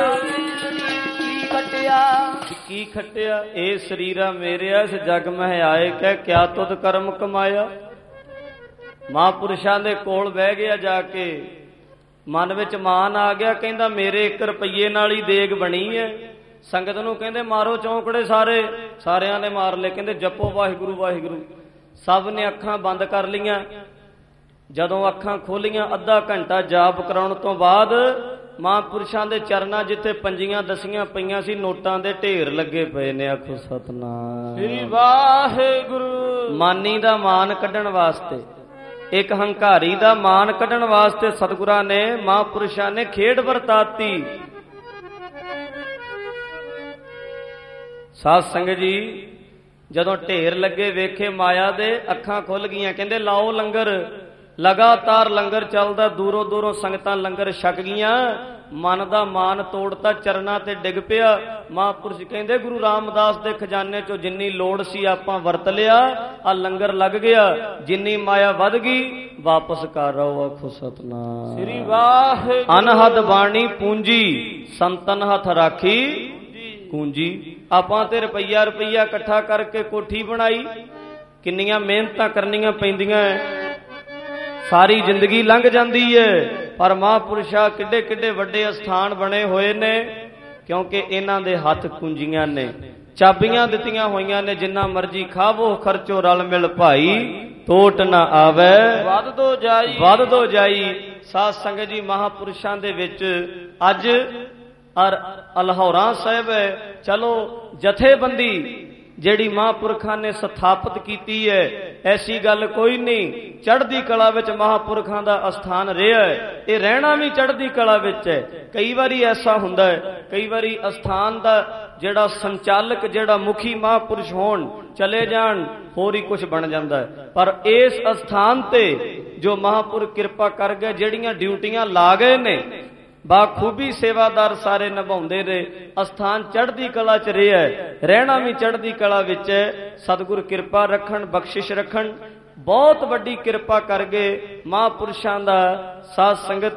ਕੀ ਖਟਿਆ ਕੀ ਖਟਿਆ। ਇਹ ਸਰੀਰਾ ਮੇਰਿਆ ਇਸ ਜਗ ਮਹਿ ਆਏ, ਕਹਿ ਕਿਆ ਤੁਧ ਕਰਮ ਕਮਾਇਆ। ਮਹਾਂਪੁਰਸ਼ਾਂ ਦੇ ਕੋਲ ਬਹਿ ਗਿਆ, ਜਾ ਕੇ ਮਨ ਵਿੱਚ ਮਾਨ ਆ ਗਿਆ। ਕਹਿੰਦਾ ਮੇਰੇ ਇੱਕ ਰੁਪਈਏ ਨਾਲ ਹੀ ਦੇਗ ਬਣੀ ਹੈ। ਸੰਗਤ ਨੂੰ ਕਹਿੰਦੇ ਮਾਰੋ ਚੌਂਕੜੇ ਸਾਰੇ, ਸਾਰਿਆਂ ਨੇ ਮਾਰ ਲਏ। ਕਹਿੰਦੇ ਜਪੋ ਵਾਹਿਗੁਰੂ ਵਾਹਿਗੁਰੂ। ਸਭ ਨੇ ਅੱਖਾਂ ਬੰਦ ਕਰ ਲਈਆਂ। ਜਦੋਂ ਅੱਖਾਂ ਖੋਲੀਆਂ, ਅੱਧਾ ਘੰਟਾ ਜਾਪ ਕਰਾਉਣ ਤੋਂ ਬਾਅਦ ਮਹਾਂਪੁਰਸ਼ਾਂ ਦੇ ਚਰਨਾਂ ਜਿੱਥੇ ਪੰਜੀਆਂ ਦਸੀਆਂ ਪਈਆਂ ਸੀ, ਨੋਟਾਂ ਦੇ ਢੇਰ ਲੱਗੇ ਪਏ ਨੇ। ਆਖੋ ਸਤਨਾਮ ਸ੍ਰੀ ਵਾਹਿਗੁਰੂ। ਮਾਨੀ ਦਾ ਮਾਨ ਕੱਢਣ ਵਾਸਤੇ, ਇੱਕ ਹੰਕਾਰੀ ਦਾ ਮਾਨ ਕੱਢਣ ਵਾਸਤੇ ਸਤਿਗੁਰਾਂ ਨੇ ਮਹਾਂਪੁਰਸ਼ਾਂ ਨੇ ਖੇਡ ਵਰਤਾਤੀ। ਸਾਧ ਸੰਗਤ ਜੀ ਜਦੋਂ ਢੇਰ ਲੱਗੇ ਵੇਖੇ ਮਾਇਆ ਦੇ, ਅੱਖਾਂ ਖੁੱਲ ਗਈਆਂ। ਕਹਿੰਦੇ ਲਾਓ ਲੰਗਰ। ਲਗਾਤਾਰ ਲੰਗਰ ਚੱਲਦਾ, ਦੂਰੋਂ ਦੂਰੋਂ ਸੰਗਤਾਂ ਲੰਗਰ ਛਕ ਗਈਆਂ। ਮਨ ਦਾ ਮਾਨ ਤੋੜਤਾ, ਚਰਨਾਂ ਤੇ ਡਿੱਗ ਪਿਆ। ਮਹਾਂਪੁਰਸ਼ ਕਹਿੰਦੇ ਗੁਰੂ ਰਾਮਦਾਸ ਦੇ ਖਜ਼ਾਨੇ ਚੋਂ ਜਿੰਨੀ ਲੋੜ ਸੀ ਆਪਾਂ ਵਰਤ ਲਿਆ, ਆ ਲੰਗਰ ਲੱਗ ਗਿਆ। ਜਿੰਨੀ ਮਾਇਆ ਵੱਧ ਗਈ ਵਾਪਸ ਕਰ ਆਓ। ਆਖੋ ਸਤਨਾਮ ਸ੍ਰੀ ਵਾਹਿਗੁਰੂ। ਅਨਹਦ ਬਾਣੀ ਪੂੰਜੀ ਸੰਤਨ ਹੱਥ ਰਾਖੀ ਪੂੰਜੀ। ਆਪਾਂ ਤੇ ਰੁਪਈਆ ਰੁਪਈਆ ਇਕੱਠਾ ਕਰਕੇ ਕੋਠੀ ਬਣਾਈ, ਕਿੰਨੀਆਂ ਮਿਹਨਤਾਂ ਕਰਨੀਆਂ ਪੈਂਦੀਆਂ, ਸਾਰੀ ਜ਼ਿੰਦਗੀ ਲੰਘ ਜਾਂਦੀ ਹੈ। ਪਰ ਮਹਾਂਪੁਰਸ਼ਾਂ ਕਿੱਡੇ ਕਿੱਡੇ ਵੱਡੇ ਅਸਥਾਨ ਬਣੇ ਹੋਏ ਨੇ, ਕਿਉਂਕਿ ਇਹਨਾਂ ਦੇ ਹੱਥ ਕੁੰਜੀਆਂ ਨੇ, ਚਾਬੀਆਂ ਦਿੱਤੀਆਂ ਹੋਈਆਂ ਨੇ। ਜਿੰਨਾ ਮਰਜੀ ਖਾਵੋ ਖਰਚੋ ਰਲ ਮਿਲ ਭਾਈ, ਟੋਟ ਨਾ ਆਵੇ ਵੱਧ ਦੋ ਜਾਈ ਵੱਧ ਦੋ ਜਾਈ। ਸਾਧ ਸੰਗਤ ਜੀ ਮਹਾਂਪੁਰਸ਼ਾਂ ਦੇ ਵਿੱਚ ਅੱਜ ਅਰ ਅਲਹੌਰਾ ਸਾਹਿਬ ਹੈ, ਚਲੋ ਜਥੇਬੰਦੀ ਜਿਹੜੀ ਮਹਾਂਪੁਰਖਾਂ ਨੇ ਸਥਾਪਿਤ ਕੀਤੀ ਹੈ, ਐਸੀ ਗੱਲ ਕੋਈ ਨਹੀਂ। ਚੜ੍ਹਦੀ ਕਲਾ ਵਿੱਚ ਮਹਾਂਪੁਰਖਾਂ ਦਾ ਅਸਥਾਨ ਰਿਹਾ ਹੈ, ਇਹ ਰਹਿਣਾ ਵੀ ਚੜ੍ਹਦੀ ਕਲਾ ਵਿੱਚ ਹੈ। ਕਈ ਵਾਰੀ ਐਸਾ ਹੁੰਦਾ ਹੈ, ਕਈ ਵਾਰੀ ਅਸਥਾਨ ਦਾ ਜਿਹੜਾ ਸੰਚਾਲਕ, ਜਿਹੜਾ ਮੁਖੀ ਮਹਾਂਪੁਰਸ਼ ਹੋਣ, ਚਲੇ ਜਾਣ, ਹੋਰ ਹੀ ਕੁਝ ਬਣ ਜਾਂਦਾ ਹੈ। ਪਰ ਇਸ ਅਸਥਾਨ ਤੇ ਜੋ ਮਹਾਂਪੁਰਖ ਕਿਰਪਾ ਕਰ ਗਏ, ਜਿਹੜੀਆਂ ਡਿਊਟੀਆਂ ਲਾ ਗਏ ਨੇ, ਬਾਖੂਬੀ ਸੇਵਾਦਾਰ ਸਾਰੇ ਨਿਭਾਉਂਦੇ ਨੇ। ਅਸਥਾਨ ਚੜ੍ਹਦੀ ਕਲਾ ਚ ਰਿਹਾ, ਰਹਿਣਾ ਵੀ ਚੜ੍ਹਦੀ ਕਲਾ ਵਿੱਚ ਹੈ। ਸਤਿਗੁਰ ਕਿਰਪਾ ਰੱਖਣ, ਬਖਸ਼ਿਸ਼ ਰੱਖਣ, ਬਹੁਤ ਵੱਡੀ ਕਿਰਪਾ ਕਰ ਗਏ ਮਹਾਂਪੁਰਸ਼ਾਂ ਦਾ। ਸਾਧ ਸੰਗਤ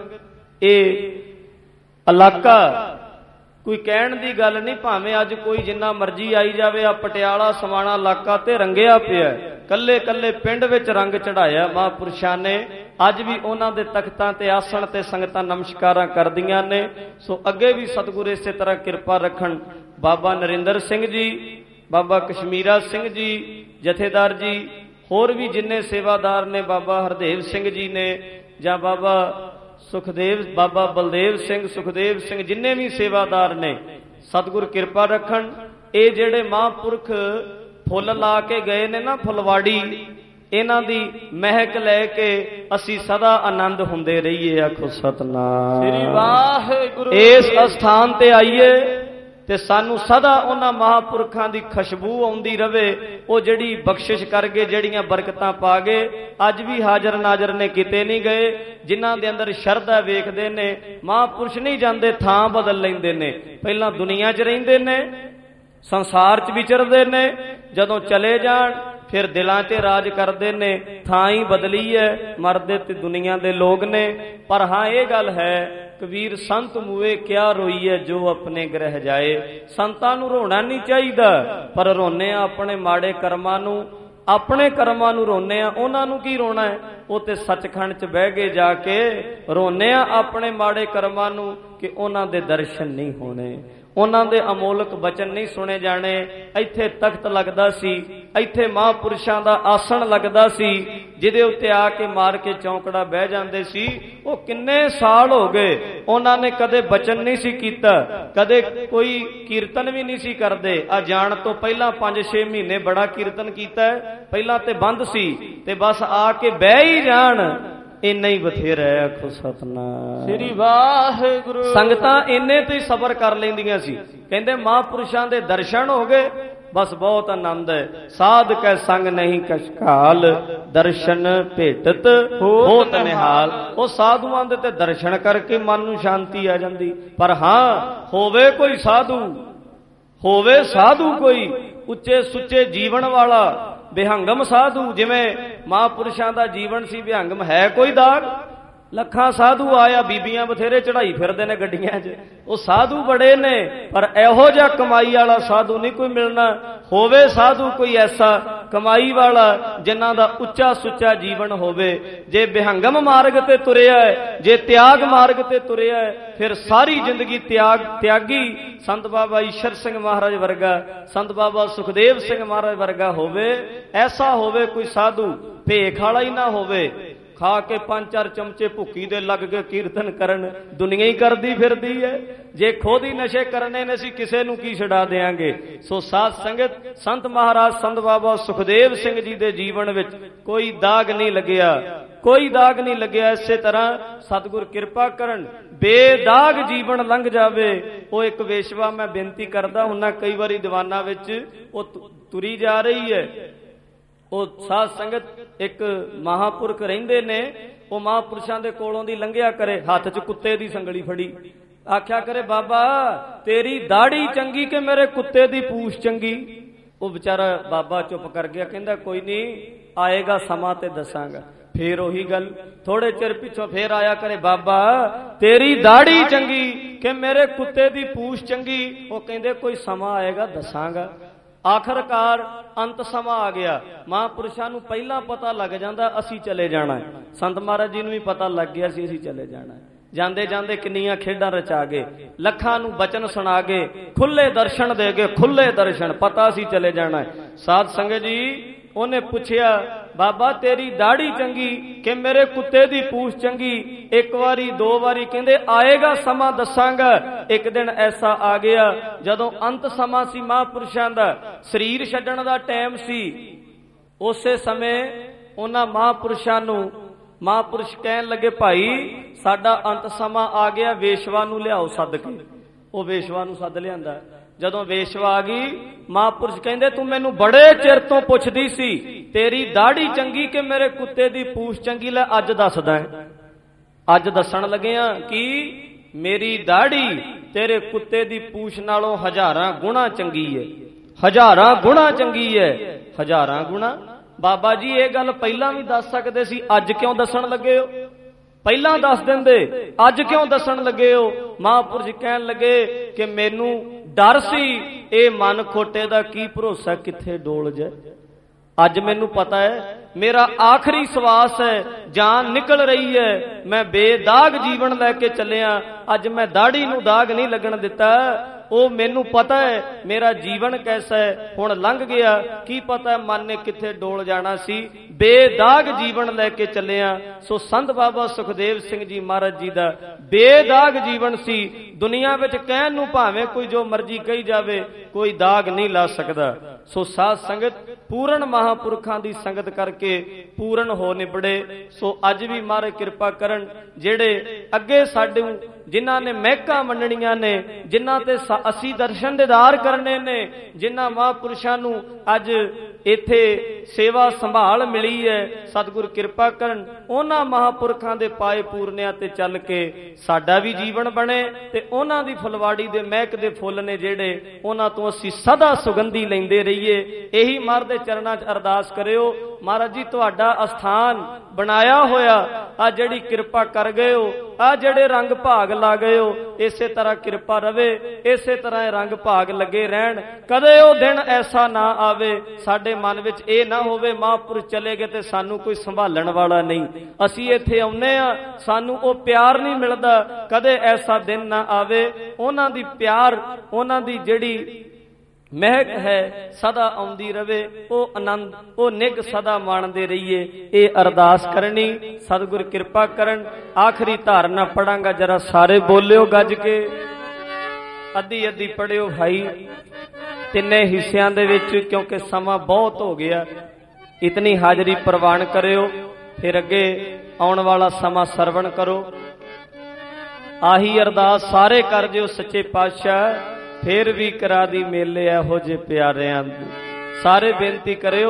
ਇਹ ਇਲਾਕਾ ਕੋਈ ਕਹਿਣ ਦੀ ਗੱਲ ਨਹੀਂ, ਭਾਵੇਂ ਅੱਜ ਕੋਈ ਜਿੰਨਾ ਮਰਜ਼ੀ ਆਈ ਜਾਵੇ। ਆ ਪਟਿਆਲਾ ਸਮਾਣਾ ਇਲਾਕਾ ਤੇ ਰੰਗਿਆ ਪਿਆ, ਕੱਲੇ ਕੱਲੇ ਪਿੰਡ ਵਿੱਚ ਰੰਗ ਚੜਾਇਆ ਮਹਾਂਪੁਰਸ਼ਾਂ ਨੇ। ਅੱਜ ਵੀ ਉਹਨਾਂ ਦੇ ਤਖਤਾਂ ਤੇ ਆਸਣ ਤੇ ਸੰਗਤਾਂ ਨਮਸਕਾਰਾਂ ਕਰਦੀਆਂ ਨੇ। ਸੋ ਅੱਗੇ ਵੀ ਸਤਿਗੁਰ ਇਸੇ ਤਰ੍ਹਾਂ ਕਿਰਪਾ ਰੱਖਣ। ਬਾਬਾ ਨਰਿੰਦਰ ਸਿੰਘ ਜੀ, ਬਾਬਾ ਕਸ਼ਮੀਰਾ ਸਿੰਘ ਜੀ ਜਥੇਦਾਰ ਜੀ, ਹੋਰ ਵੀ ਜਿੰਨੇ ਸੇਵਾਦਾਰ ਨੇ, ਬਾਬਾ ਹਰਦੇਵ ਸਿੰਘ ਜੀ ਨੇ, ਜਾਂ ਬਾਬਾ ਸੁਖਦੇਵ, ਬਾਬਾ ਬਲਦੇਵ ਸਿੰਘ, ਸੁਖਦੇਵ ਸਿੰਘ, ਜਿੰਨੇ ਵੀ ਸੇਵਾਦਾਰ ਨੇ, ਸਤਿਗੁਰ ਕਿਰਪਾ ਰੱਖਣ। ਇਹ ਜਿਹੜੇ ਮਹਾਂਪੁਰਖ ਫੁੱਲ ਲਾ ਕੇ ਗਏ ਨੇ ਨਾ ਫੁਲਵਾੜੀ, ਇਹਨਾਂ ਦੀ ਮਹਿਕ ਲੈ ਕੇ ਅਸੀਂ ਸਦਾ ਆਨੰਦ ਹੁੰਦੇ ਰਹੀਏ। ਆਖੋ ਸਤਨਾਮ ਸ੍ਰੀ ਵਾਹਿਗੁਰੂ। ਇਸ ਅਸਥਾਨ ਤੇ ਆਈਏ ਤੇ ਸਾਨੂੰ ਸਦਾ ਉਹਨਾਂ ਮਹਾਂਪੁਰਖਾਂ ਦੀ ਖੁਸ਼ਬੂ ਆਉਂਦੀ ਰਵੇ। ਉਹ ਜਿਹੜੀ ਬਖਸ਼ਿਸ਼ ਕਰਕੇ ਜਿਹੜੀਆਂ ਬਰਕਤਾਂ ਪਾ ਗਏ, ਅੱਜ ਵੀ ਹਾਜ਼ਰ ਨਾਜ਼ਰ ਨੇ, ਕਿਤੇ ਨਹੀਂ ਗਏ। ਜਿਨ੍ਹਾਂ ਦੇ ਅੰਦਰ ਸ਼ਰਧਾ ਵੇਖਦੇ ਨੇ, ਮਹਾਂਪੁਰਸ਼ ਨਹੀਂ ਜਾਂਦੇ, ਥਾਂ ਬਦਲ ਲੈਂਦੇ ਨੇ। ਪਹਿਲਾਂ ਦੁਨੀਆ 'ਚ ਰਹਿੰਦੇ ਨੇ, ਸੰਸਾਰ 'ਚ ਵਿਚਰਦੇ ਨੇ, ਜਦੋਂ ਚਲੇ ਜਾਣ ਫਿਰ ਦਿਲਾਂ 'ਤੇ ਰਾਜ ਕਰਦੇ ਨੇ। ਥਾਂ ਹੀ ਬਦਲੀ ਹੈ, ਮਰਦੇ ਤੇ ਦੁਨੀਆ ਦੇ ਲੋਕ ਨੇ। ਪਰ ਹਾਂ ਇਹ ਗੱਲ ਹੈ, ਕਬੀਰ ਸੰਤ ਮੂਏ ਕਿਆ ਰੋਈਏ ਜੋ ਆਪਣੇ ਗ੍ਰਹਿ ਜਾਏ। ਸੰਤਾਂ ਨੂੰ ਰੋਣਾ ਨਹੀਂ ਚਾਹੀਦਾ, ਪਰ ਰੋਨੇ ਆ ਆਪਣੇ ਮਾੜੇ ਕਰਮਾਂ ਨੂੰ, ਆਪਣੇ ਕਰਮਾਂ ਨੂੰ ਰੋਨੇ ਆ। ਉਹਨਾਂ ਨੂੰ ਕੀ ਰੋਣਾ ਹੈ? ਉਹ ਤੇ ਸੱਚਖੰਡ 'ਚ ਬਹਿ ਕੇ ਜਾ ਕੇ ਰੋਨੇ ਆ ਆਪਣੇ ਮਾੜੇ ਕਰਮਾਂ ਨੂੰ ਕਿ ਉਹਨਾਂ ਦੇ ਦਰਸ਼ਨ ਨਹੀਂ ਹੋਣੇ, ਉਹਨਾਂ ਦੇ ਅਮੋਲਕ ਬਚਨ ਨਹੀਂ ਸੁਣੇ ਜਾਣੇ। ਇੱਥੇ ਤਖਤ ਲੱਗਦਾ ਸੀ, ਇੱਥੇ ਮਹਾਂਪੁਰਸ਼ਾਂ ਦਾ ਆਸਣ ਲੱਗਦਾ ਸੀ, ਜਿਹਦੇ ਉੱਤੇ ਆ ਕੇ ਮਾਰ ਕੇ ਚੌਂਕੜਾ ਬਹਿ ਜਾਂਦੇ ਸੀ। ਉਹ ਕਿੰਨੇ ਸਾਲ ਹੋ ਗਏ, ਉਹਨਾਂ ਨੇ ਕਦੇ ਬਚਨ ਨਹੀਂ ਸੀ ਕੀਤਾ, ਕਦੇ ਕੋਈ ਕੀਰਤਨ ਵੀ ਨਹੀਂ ਸੀ ਕਰਦੇ। ਆ ਜਾਣ ਤੋਂ ਪਹਿਲਾਂ ਪੰਜ ਛੇ ਮਹੀਨੇ ਬੜਾ ਕੀਰਤਨ ਕੀਤਾ ਹੈ, ਪਹਿਲਾਂ ਤੇ ਬੰਦ ਸੀ, ਤੇ ਬਸ ਆ ਕੇ ਬਹਿ ਹੀ ਜਾਣ, ਇੰਨਾ ਹੀ ਬਥੇਰਾ ਹੈ। ਆਖੋ ਸਤਨਾਮ ਸ੍ਰੀ ਵਾਹਿਗੁਰੂ। ਸੰਗਤਾਂ ਇੰਨੇ ਤੇ ਹੀ ਸਬਰ ਕਰ ਲੈਂਦੀਆਂ ਸੀ। ਕਹਿੰਦੇ ਮਹਾਂਪੁਰਸ਼ਾਂ ਦੇ ਦਰਸ਼ਨ ਹੋ ਗਏ, ਬਸ ਬਹੁਤ ਆਨੰਦ ਹੈ। ਸਾਧ ਕੈ ਸੰਗ ਨਹੀਂ ਕਛਕਾਲ, ਦਰਸ਼ਨ ਭੇਟਤ ਹੋਤ ਨਿਹਾਲ। ਉਹ ਸਾਧੂਆਂ ਦੇ ਤੇ ਦਰਸ਼ਨ ਕਰਕੇ ਮਨ ਨੂੰ ਸ਼ਾਂਤੀ ਆ ਜਾਂਦੀ। ਪਰ ਹਾਂ, ਹੋਵੇ ਕੋਈ ਸਾਧੂ, ਹੋਵੇ ਸਾਧੂ ਕੋਈ ਉੱਚੇ ਸੁੱਚੇ ਜੀਵਨ ਵਾਲਾ, ਵਿਹੰਗਮ ਸਾਧੂ। ਜਿਵੇਂ ਮਹਾਂਪੁਰਸ਼ਾਂ ਦਾ ਜੀਵਨ ਸੀ, ਵਿਹੰਗਮ ਹੈ ਕੋਈ ਦਾਗ। ਲੱਖਾਂ ਸਾਧੂ ਆਇਆ, ਬੀਬੀਆਂ ਬਥੇਰੇ ਚੜਾਈ ਫਿਰਦੇ ਨੇ ਗੱਡੀਆਂ 'ਚ, ਉਹ ਸਾਧੂ ਬੜੇ ਨੇ, ਪਰ ਇਹੋ ਜਿਹਾ ਕਮਾਈ ਵਾਲਾ ਸਾਧੂ ਨਹੀਂ ਕੋਈ ਮਿਲਣਾ। ਹੋਵੇ ਸਾਧੂ ਕੋਈ ਐਸਾ ਕਮਾਈ ਵਾਲਾ ਜਿਨ੍ਹਾਂ ਦਾ ਉੱਚਾ ਸੁੱਚਾ ਜੀਵਨ ਹੋਵੇ। ਜੇ ਵਿਹੰਗਮ ਮਾਰਗ ਤੇ ਤੁਰਿਆ ਹੈ, ਜੇ ਤਿਆਗ ਮਾਰਗ ਤੇ ਤੁਰਿਆ ਹੈ, ਫਿਰ ਸਾਰੀ ਜ਼ਿੰਦਗੀ ਤਿਆਗ ਤਿਆਗੀ ਸੰਤ ਬਾਬਾ ਈਸ਼ਰ ਸਿੰਘ ਮਹਾਰਾਜ ਵਰਗਾ, ਸੰਤ ਬਾਬਾ ਸੁਖਦੇਵ ਸਿੰਘ ਮਹਾਰਾਜ ਵਰਗਾ ਹੋਵੇ। ਐਸਾ ਹੋਵੇ ਕੋਈ ਸਾਧੂ, ਭੇਖ ਵਾਲਾ ਹੀ ਨਾ ਹੋਵੇ, ਖਾ ਕੇ ਪੰਜ ਚਾਰ ਚਮਚੇ ਭੁੱਕੀ ਦੇ ਲੱਗ ਕੇ ਕੀਰਤਨ ਕਰਨ। ਦੁਨੀਆ ਹੀ ਕਰਦੀ ਫਿਰਦੀ ਹੈ। ਜੇ ਖੁਦ ਹੀ ਨਸ਼ੇ ਕਰਨੇ ਨੇ, ਅਸੀਂ ਕਿਸੇ ਨੂੰ ਕੀ ਛਡਾ ਦੇਾਂਗੇ। ਸੋ ਸਾਧ ਸੰਗਤ, ਸੰਤ ਮਹਾਰਾਜ ਸੰਤ ਬਾਬਾ ਸੁਖਦੇਵ ਸਿੰਘ ਜੀ ਦੇ ਜੀਵਨ ਵਿੱਚ ਕੋਈ ਦਾਗ ਨਹੀਂ ਲੱਗਿਆ, ਕੋਈ ਦਾਗ ਨਹੀਂ ਲੱਗਿਆ। ਇਸੇ ਤਰ੍ਹਾਂ ਸਤਿਗੁਰ ਕਿਰਪਾ ਕਰਨ, ਬੇਦਾਗ ਜੀਵਨ ਲੰਘ ਜਾਵੇ। ਉਹ ਇੱਕ ਵੇਸ਼ਵਾ, ਮੈਂ ਬੇਨਤੀ ਕਰਦਾ ਹੁੰਨਾ, ਕਈ ਵਾਰੀ ਦੀਵਾਨਾਂ ਵਿੱਚ ਉਹ ਤੁਰੀ ਜਾ ਰਹੀ ਹੈ, ਉਹ ਸਾਧ ਸੰਗਤ ਇੱਕ ਮਹਾਂਪੁਰਖ ਰਹਿੰਦੇ ਨੇ, ਉਹ ਮਹਾਂਪੁਰਸ਼ਾਂ ਦੇ ਕੋਲੋਂ ਦੀ ਲੰਘਿਆ ਕਰੇ, ਹੱਥ 'ਚ ਕੁੱਤੇ ਦੀ ਸੰਗਲੀ ਫੜੀ, ਆਖਿਆ ਕਰੇ, ਬਾਬਾ ਤੇਰੀ ਦਾੜੀ ਚੰਗੀ ਕਿ ਮੇਰੇ ਕੁੱਤੇ ਦੀ ਪੂਛ ਚੰਗੀ। ਉਹ ਵਿਚਾਰਾ ਬਾਬਾ ਚੁੱਪ ਕਰ ਗਿਆ, ਕਹਿੰਦਾ ਕੋਈ ਨਹੀਂ, ਆਏਗਾ ਸਮਾਂ ਤੇ ਦੱਸਾਂਗਾ। ਫੇਰ ਉਹੀ ਗੱਲ, ਥੋੜੇ ਚਿਰ ਪਿੱਛੋਂ ਫੇਰ ਆਇਆ ਕਰੇ, ਬਾਬਾ ਤੇਰੀ ਦਾੜੀ ਚੰਗੀ ਕਿ ਮੇਰੇ ਕੁੱਤੇ ਦੀ ਪੂਛ ਚੰਗੀ। ਉਹ ਕਹਿੰਦੇ ਕੋਈ ਸਮਾਂ ਆਏਗਾ ਦੱਸਾਂਗਾ। ਆਖਰਕਾਰ ਅੰਤ ਸਮਾਂ ਆ ਗਿਆ। ਮਹਾਂਪੁਰਸ਼ਾਂ ਨੂੰ ਪਹਿਲਾਂ ਪਤਾ ਲੱਗ ਜਾਂਦਾ ਅਸੀਂ ਚਲੇ ਜਾਣਾ। ਸੰਤ ਮਹਾਰਾਜ ਜੀ ਨੂੰ ਵੀ ਪਤਾ ਲੱਗ ਗਿਆ ਸੀ ਅਸੀਂ ਚਲੇ ਜਾਣਾ। ਜਾਂਦੇ ਜਾਂਦੇ ਕਿੰਨੀਆਂ ਖੇਡਾਂ ਰਚਾ ਗਏ, ਲੱਖਾਂ ਨੂੰ ਬਚਨ ਸੁਣਾ ਗਏ, ਖੁੱਲੇ ਦਰਸ਼ਨ ਦੇ ਗਏ, ਖੁੱਲੇ ਦਰਸ਼ਨ, ਪਤਾ ਸੀ ਚਲੇ ਜਾਣਾ। ਸਾਧ ਸੰਗਤ ਜੀ, ਉਹਨੇ ਪੁੱਛਿਆ, ਬਾਬਾ ਤੇਰੀ ਦਾੜੀ ਚੰਗੀ ਕਿ ਮੇਰੇ ਕੁੱਤੇ ਦੀ ਪੂਛ ਚੰਗੀ। ਇੱਕ ਵਾਰੀ ਦੋ ਵਾਰੀ, ਕਹਿੰਦੇ ਆਏਗਾ ਸਮਾਂ ਦੱਸਾਂਗਾ। ਇੱਕ ਦਿਨ ਐਸਾ ਆ ਗਿਆ ਜਦੋਂ ਅੰਤ ਸਮਾਂ ਸੀ, ਮਹਾਂਪੁਰਸ਼ਾਂ ਦਾ ਸਰੀਰ ਛੱਡਣ ਦਾ ਟਾਈਮ ਸੀ। ਉਸੇ ਸਮੇਂ ਉਹਨਾਂ ਮਹਾਂਪੁਰਸ਼ਾਂ ਨੂੰ ਮਹਾਂਪੁਰਸ਼ ਕਹਿਣ ਲੱਗੇ, ਭਾਈ ਸਾਡਾ ਅੰਤ ਸਮਾਂ ਆ ਗਿਆ, ਵੇਸ਼ਵਾ ਨੂੰ ਲਿਆਓ ਸੱਦ ਕੇ। ਉਹ ਵੇਸ਼ਵਾ ਨੂੰ ਸੱਦ ਲਿਆਂਦਾ। ਜਦੋਂ ਵੇਸ਼ਵਾ ਆ ਗਈ, ਮਹਾਂਪੁਰਸ਼ ਕਹਿੰਦੇ ਤੂੰ ਮੈਨੂੰ ਬੜੇ ਚਿਰ ਤੋਂ ਪੁੱਛਦੀ ਸੀ ਤੇਰੀ ਦਾੜੀ ਚੰਗੀ ਕਿ ਮੇਰੇ ਕੁੱਤੇ ਦੀ ਪੂਛ ਚੰਗੀ, ਲੈ ਅੱਜ ਦੱਸਦਾ। ਅੱਜ ਦੱਸਣ ਲੱਗਿਆ ਕਿ ਮੇਰੀ ਦਾੜੀ ਤੇਰੇ ਕੁੱਤੇ ਦੀ ਪੂਛ ਨਾਲੋਂ ਹਜ਼ਾਰਾਂ ਗੁਣਾ ਚੰਗੀ ਹੈ, ਹਜ਼ਾਰਾਂ ਗੁਣਾ ਚੰਗੀ ਹੈ। ਹਜ਼ਾਰਾਂ ਗੁਣਾ? ਬਾਬਾ ਜੀ ਇਹ ਗੱਲ ਪਹਿਲਾਂ ਵੀ ਦੱਸ ਸਕਦੇ ਸੀ, ਅੱਜ ਕਿਉਂ ਦੱਸਣ ਲੱਗੇ ਹੋ? ਪਹਿਲਾਂ ਦੱਸ ਦਿੰਦੇ, ਅੱਜ ਕਿਉਂ ਦੱਸਣ ਲੱਗੇ ਹੋ? ਮਹਾਂਪੁਰਸ਼ ਕਹਿਣ ਲੱਗੇ ਕਿ ਮੈਨੂੰ ਡਰ ਸੀ, ਇਹ ਮਨ ਖੋਟੇ ਦਾ ਕੀ ਭਰੋਸਾ ਕਿੱਥੇ ਡੋਲ ਜਾਏ। ਅੱਜ ਮੈਨੂੰ ਪਤਾ ਹੈ, ਮੇਰਾ ਆਖਰੀ ਸਵਾਸ ਹੈ, ਜਾਨ ਨਿਕਲ ਰਹੀ ਹੈ, ਮੈਂ ਬੇਦਾਗ ਜੀਵਨ ਲੈ ਕੇ ਚੱਲਿਆ। ਅੱਜ ਮੈਂ ਦਾੜੀ ਨੂੰ ਦਾਗ ਨਹੀਂ ਲੱਗਣ ਦਿੱਤਾ। ਉਹ ਮੈਨੂੰ ਪਤਾ ਹੈ ਮੇਰਾ ਜੀਵਨ ਕੈਸਾ ਹੈ, ਹੁਣ ਲੰਘ ਗਿਆ, ਕੀ ਪਤਾ ਮਨ ਨੇ ਕਿੱਥੇ ਡੋਲ ਜਾਣਾ ਸੀ। ਬੇਦਾਗ ਜੀਵਨ ਲੈ ਕੇ ਚੱਲਿਆ। ਸੋ ਸੰਤ ਬਾਬਾ ਸੁਖਦੇਵ ਸਿੰਘ ਜੀ ਮਹਾਰਾਜ ਜੀ ਦਾ ਬੇਦਾਗ ਜੀਵਨ ਸੀ। ਦੁਨੀਆ ਵਿੱਚ ਕਹਿਣ ਨੂੰ ਭਾਵੇਂ ਕੋਈ ਜੋ ਮਰਜ਼ੀ ਕਹੀ ਜਾਵੇ, ਕੋਈ ਦਾਗ ਨਹੀਂ ਲਾ ਸਕਦਾ। ਸੋ ਸਾਧ ਸੰਗਤ ਪੂਰਨ ਮਹਾਂਪੁਰਖਾਂ ਦੀ ਸੰਗਤ ਕਰਕੇ ਪੂਰਨ ਹੋ ਨਿਬੜੇ। ਸੋ ਅੱਜ ਵੀ ਮਹਾਰਾਜ ਕਿਰਪਾ ਕਰਨ, ਜਿਹੜੇ ਅੱਗੇ ਸਾਡੇ ਜਿਨ੍ਹਾਂ ਨੇ ਮਹਿਕਾਂ ਮੰਨਣੀਆਂ ਨੇ, ਜਿਨ੍ਹਾਂ ਤੇ ਅਸੀਂ ਦਰਸ਼ਨ ਦੀਦਾਰ ਕਰਨੇ ਨੇ, ਜਿਨ੍ਹਾਂ ਮਹਾਂਪੁਰਸ਼ਾਂ ਨੂੰ ਅੱਜ ਇੱਥੇ ਸੇਵਾ ਸੰਭਾਲ ਮਿਲੀ ਹੈ, ਸਤਿਗੁਰ ਕਿਰਪਾ ਕਰਨ ਉਹਨਾਂ ਮਹਾਂਪੁਰਖਾਂ ਦੇ ਪਾਏ ਪੂਰਨਿਆਂ ਤੇ ਚੱਲ ਕੇ ਸਾਡਾ ਵੀ ਜੀਵਨ ਬਣੇ ਤੇ ਉਹਨਾਂ ਦੀ ਫੁਲਵਾੜੀ ਦੇ ਮਹਿਕ ਦੇ ਫੁੱਲ ਨੇ ਜਿਹੜੇ, ਉਹਨਾਂ ਤੋਂ ਅਸੀਂ ਸਦਾ ਸੁਗੰਧੀ ਲੈਂਦੇ ਰਹੀਏ। ਇਹੀ ਮਹਾਰਾਜ ਦੇ ਚਰਨਾਂ 'ਚ ਅਰਦਾਸ ਕਰਿਓ। ਮਹਾਰਾਜ ਜੀ ਤੁਹਾਡਾ ਅਸਥਾਨ ਬਣਾਇਆ ਹੋਇਆ, ਆ ਜਿਹੜੀ ਕਿਰਪਾ ਕਰ ਗਏ ਹੋ, ਆ ਜਿਹੜੇ ਰੰਗ ਭਾਗ ਲਾ ਗਏ ਹੋ, ਇਸੇ ਤਰ੍ਹਾਂ ਕਿਰਪਾ ਰਵੇ, ਇਸੇ ਤਰ੍ਹਾਂ ਇਹ ਰੰਗ ਭਾਗ ਲੱਗੇ ਰਹਿਣ। ਕਦੇ ਉਹ ਦਿਨ ਐਸਾ ਨਾ ਆਵੇ ਸਾਡੇ ਮਨ ਵਿੱਚ ਇਹ ਨਾ ਹੋਵੇ ਮਹਾਂਪੁਰਸ਼ ਚਲੇ ਗਏ ਤੇ ਸਾਨੂੰ ਕੋਈ ਸੰਭਾਲਣ ਵਾਲਾ ਨਹੀਂ। ਅਸੀਂ ਇੱਥੇ ਆਉਨੇ ਆ, ਸਾਨੂੰ ਉਹ ਪਿਆਰ ਨਹੀਂ ਮਿਲਦਾ। ਕਦੇ ਐਸਾ ਦਿਨ ਨਾ ਆਵੇ, ਉਹਨਾਂ ਦੀ ਪਿਆਰ, ਉਹਨਾਂ ਦੀ ਜਿਹੜੀ ਮਹਿਕ ਹੈ ਸਦਾ ਆਉਂਦੀ ਰਵੇ, ਉਹ ਆਨੰਦ, ਉਹ ਨਿੱਘ ਸਦਾ ਮਾਣਦੇ ਰਹੀਏ। ਇਹ ਅਰਦਾਸ ਕਰਨੀ, ਸਤਿਗੁਰ ਕਿਰਪਾ ਕਰਨ। ਆਖਰੀ ਧਾਰਨਾ ਪੜਾਂਗਾ, ਜਰਾ ਸਾਰੇ ਬੋਲਿਓ ਗੱਜ ਕੇ, ਅੱਧੀ ਅੱਧੀ ਪੜਿਓ ਭਾਈ, ਤਿੰਨੇ ਹਿੱਸਿਆਂ ਦੇ ਵਿੱਚ, ਕਿਉਂਕਿ ਸਮਾਂ ਬਹੁਤ ਹੋ ਗਿਆ। ਇਤਨੀ ਹਾਜ਼ਰੀ ਪ੍ਰਵਾਨ ਕਰਿਓ, ਫਿਰ ਅੱਗੇ ਆਉਣ ਵਾਲਾ ਸਮਾਂ ਸਰਵਣ ਕਰੋ। ਆਹੀ ਅਰਦਾਸ ਸਾਰੇ ਕਰ ਦਿਓ ਸੱਚੇ ਪਾਤਸ਼ਾਹ, ਫੇਰ ਵੀ ਕਰਾ ਦੀ ਮੇਲੇ ਇਹੋ ਜਿਹੇ ਪਿਆਰਿਆਂ ਦੀ। ਸਾਰੇ ਬੇਨਤੀ ਕਰਿਓ,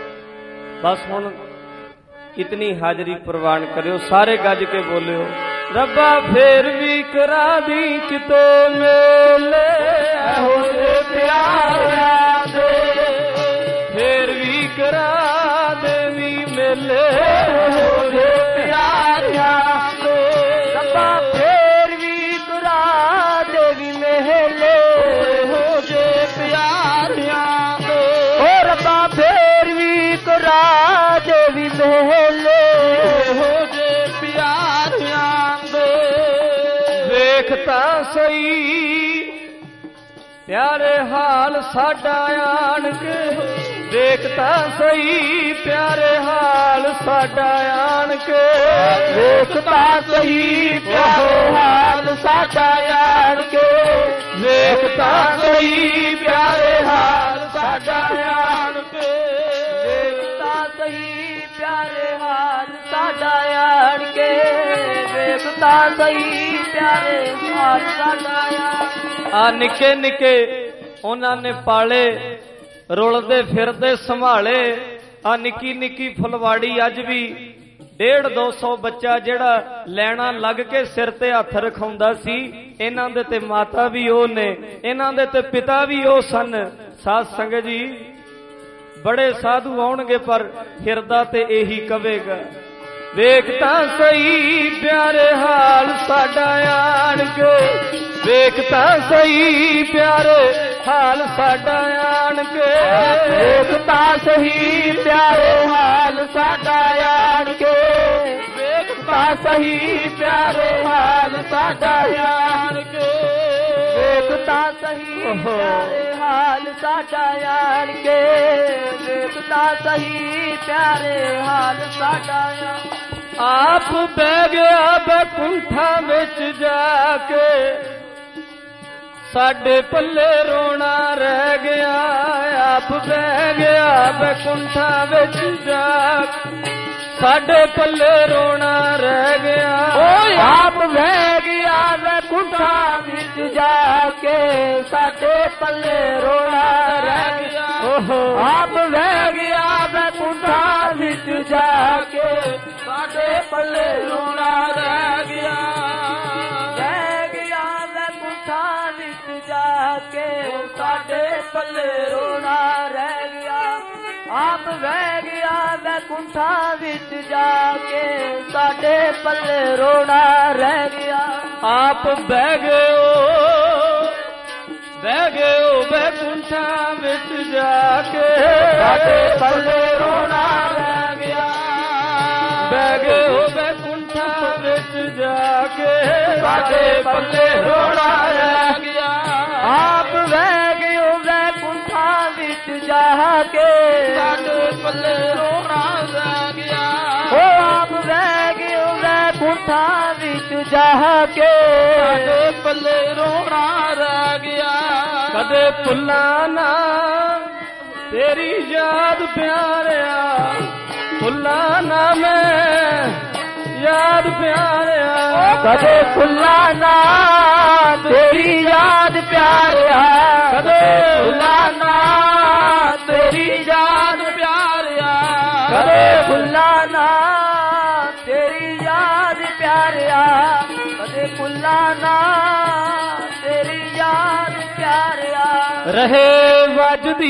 ਬਸ ਹੁਣ ਇਤਨੀ ਹਾਜ਼ਰੀ ਪ੍ਰਵਾਨ ਕਰਿਓ। ਸਾਰੇ ਗੱਜ ਕੇ ਬੋਲਿਓ, ਰੱਬਾ ਫੇਰ ਵੀ ਕਰਾ ਦੀ ਕਿਤੋਂ ਮੇਲੇ ਇਹੋ ਜਿਹੇ ਪਿਆਰਿਆਂ ਦੇ, ਫੇਰ ਵੀ ਕਰਾ ਦੇਵੀ ਮੇਲੇ ਇਹੋ ਜਿਹੇ ਪਿਆਰਿਆਂ ਦੇ। ਰੱਬਾ ਫੇਰ ਵੀ ਕਰਾ ਦੇਵੀ ਮੇਲੇ ਇਹੋ ਜਿਹੇ ਪਿਆਰਿਆਂ ਦੇ। ਓ ਰੱਬਾ ਫੇਰ ਵੀ ਕਰਾ ਦੇਵੀ ਮੇਲੇ ਇਹੋ ਜਿਹੇ ਪਿਆਰਿਆਂ ਦੇ। ਵੇਖ ਤਾਂ ਸਹੀ ਪਿਆਰੇ ਹਾਲ ਸਾਡਾ ਆਣ ਕੇ, ਵੇਖ ਤਾਂ ਸਹੀ ਪਿਆਰੇ ਹਾਲ ਸਾਡਾ ਆਣ ਕੇ, ਵੇਖ ਤਾਂ ਸਹੀ ਪਿਆਰੇ ਹਾਲ ਸਾਡਾ ਆਣ ਕੇ, ਵੇਖ ਤਾਂ ਸਹੀ ਪਿਆਰੇ ਹਾਲ ਸਾਡਾ ਆਣ ਕੇ, ਵੇਖ ਤਾਂ ਸਹੀ ਪਿਆਰੇ ਹਾਲ ਸਾਡਾ ਆਣ ਕੇ, ਵੇਖ ਤਾਂ ਸਹੀ ਪਿਆਰੇ ਹਾਲ ਸਾਡਾ ਆਣ। ਆ ਨਿੱਕੇ ਨਿੱਕੇ ਉਹਨਾਂ ਨੇ ਪਾਲੇ, ਰੁਲਦੇ ਫਿਰਦੇ ਸੰਭਾਲੇ। ਆ ਨਿੱਕੀ ਨਿੱਕੀ ਫੁਲਵਾੜੀ ਅੱਜ ਵੀ ਡੇਢ ਦੋ ਸੌ ਬੱਚਾ ਜਿਹੜਾ ਲੈਣਾ ਲੱਗ ਕੇ ਸਿਰ ਤੇ ਹੱਥ ਰਖਾਉਂਦਾ ਸੀ, ਇਹਨਾਂ ਦੇ ਤੇ ਮਾਤਾ ਵੀ ਉਹ ਨੇ, ਇਹਨਾਂ ਦੇ ਤੇ ਪਿਤਾ ਵੀ ਉਹ ਸਨ। ਸਾਧ ਸੰਗਤ ਜੀ, ਬੜੇ ਸਾਧੂ ਆਉਣਗੇ ਪਰ ਹਿਰਦਾ ਤੇ ਇਹੀ ਕਵੇਗਾ, ਵੇਖ ਤਾਂ ਸਹੀ ਪਿਆਰੇ ਹਾਲ ਸਾਡਾ ਆਣ ਕੇ, ਵੇਖ ਤਾਂ ਸਹੀ ਪਿਆਰੇ ਹਾਲ ਸਾਡਾ ਆਣ ਕੇ, ਵੇਖ ਤਾਂ ਸਹੀ ਪਿਆਰੇ ਹਾਲ ਸਾਡਾ ਆਣ ਕੇ, ਵੇਖ ਤਾਂ ਸਹੀ ਪਿਆਰੇ ਹਾਲ ਸਾਡਾ ਆਣ ਕੇ, ਵੇਖ ਤਾਂ ਸਹੀ ਪਿਆਰੇ ਹਾਲ ਸਾਡਾ ਆਣ ਕੇ, ਵੇਖ ਤਾਂ ਸਹੀ ਪਿਆਰੇ ਹਾਲ ਸਾਡਾ ਆਣ। ਆਪ ਬਹਿ ਗਿਆ ਬੈਕੁੰਠਾਂ ਵਿੱਚ ਜਾ ਕੇ, ਸਾਡੇ ਪੱਲੇ ਰੋਣਾ ਰਹਿ ਗਿਆ। ਆਪ ਬਹਿ ਗਿਆ ਬੈਕੁੰਠਾਂ ਵਿੱਚ ਜਾ ਕੇ, ਸਾਡੇ ਪੱਲੇ ਰੋਣਾ ਰਹਿ ਗਿਆ। ਓਏ ਆਪ ਬਹਿ ਗਿਆ ਬੈਕੁੰਠਾਂ ਵਿੱਚ ਜਾ ਕੇ, ਸਾਡੇ ਪੱਲੇ ਰੋਣਾ ਰਹਿ ਗਿਆ। ਆਪ ਬਹਿ ਗਿਆ ਬੈਕੁੰਠਾਂ ਵਿੱਚ ਜਾ ਕੇ, ਸਾਡੇ ਪੱਲੇ ਰੋਣਾ ਰਹਿ ਗਿਆ। ਬਹਿ ਗਿਆ ਬੈਕੁੰਠਾਂ ਵਿੱਚ ਜਾ ਕੇ, ਸਾਡੇ ਪੱਲੇ ਰੋਣਾ ਰਹਿ ਗਿਆ। ਆਪ ਬਹਿ ਗਿਆ ਬੈਕੁੰਠਾਂ ਵਿੱਚ ਜਾ ਕੇ, ਸਾਡੇ ਪੱਲੇ ਰੋਣਾ ਰਹਿ ਗਿਆ। ਆਪ ਬਹਿ ਗਏ ਬਹਿ ਗਏ ਬੈਕੁੰਠਾਂ ਵਿੱਚ ਜਾ ਕੇ, ਸਾਡੇ ਪੱਲੇ ਰੋਣਾ ਰਹਿ ਗਿਆ। ਬਹਿ ਗਏ ਬੈਕੁੰਠਾਂ ਵਿੱਚ ਜਾ ਕੇ, ਸਾਡੇ ਪੱਲੇ ਰੋਣਾ ਰਹਿ ਗਿਆ। ਆਪ ਵਹਿ ਗਿਓ ਵੈਕੁੰਠਾਂ ਵਿੱਚ ਜਾ ਕੇ ਸਾਡੇ ਪੱਲੇ ਰੋਣਾ ਰਹਿ ਗਿਆ ਓ ਆਪ ਵਹਿ ਗਿਓ ਵੈਕੁੰਠਾਂ ਵਿੱਚ ਜਾ ਕੇ ਸਾਡੇ ਪੱਲੇ ਰੋਣਾ ਰਹਿ ਗਿਆ ਕਦੇ ਭੁੱਲਾਂ ਨਾ ਤੇਰੀ ਯਾਦ ਪਿਆਰਿਆ ਭੁੱਲਾਂ ਨਾ ਮੈਂ ਯਾਦ ਪਿਆਰਿਆ ਕਦੇ ਭੁੱਲਾਂ ਨਾ ਤੇਰੀ ਯਾਦ ਪਿਆਰਿਆ ਕਦੇ ਭੁੱਲਾਂ ਨਾ ਤੇਰੀ ਯਾਦ ਪਿਆਰਿਆ ਕਦੇ ਭੁੱਲਾਂ ਨਾ ਤੇਰੀ ਯਾਦ ਪਿਆਰਿਆ ਕਦੇ ਭੁੱਲਾਂ ਨਾ ਤੇਰੀ ਯਾਦ ਪਿਆਰਿਆ ਰਹੇ ਵੱਜਦੀ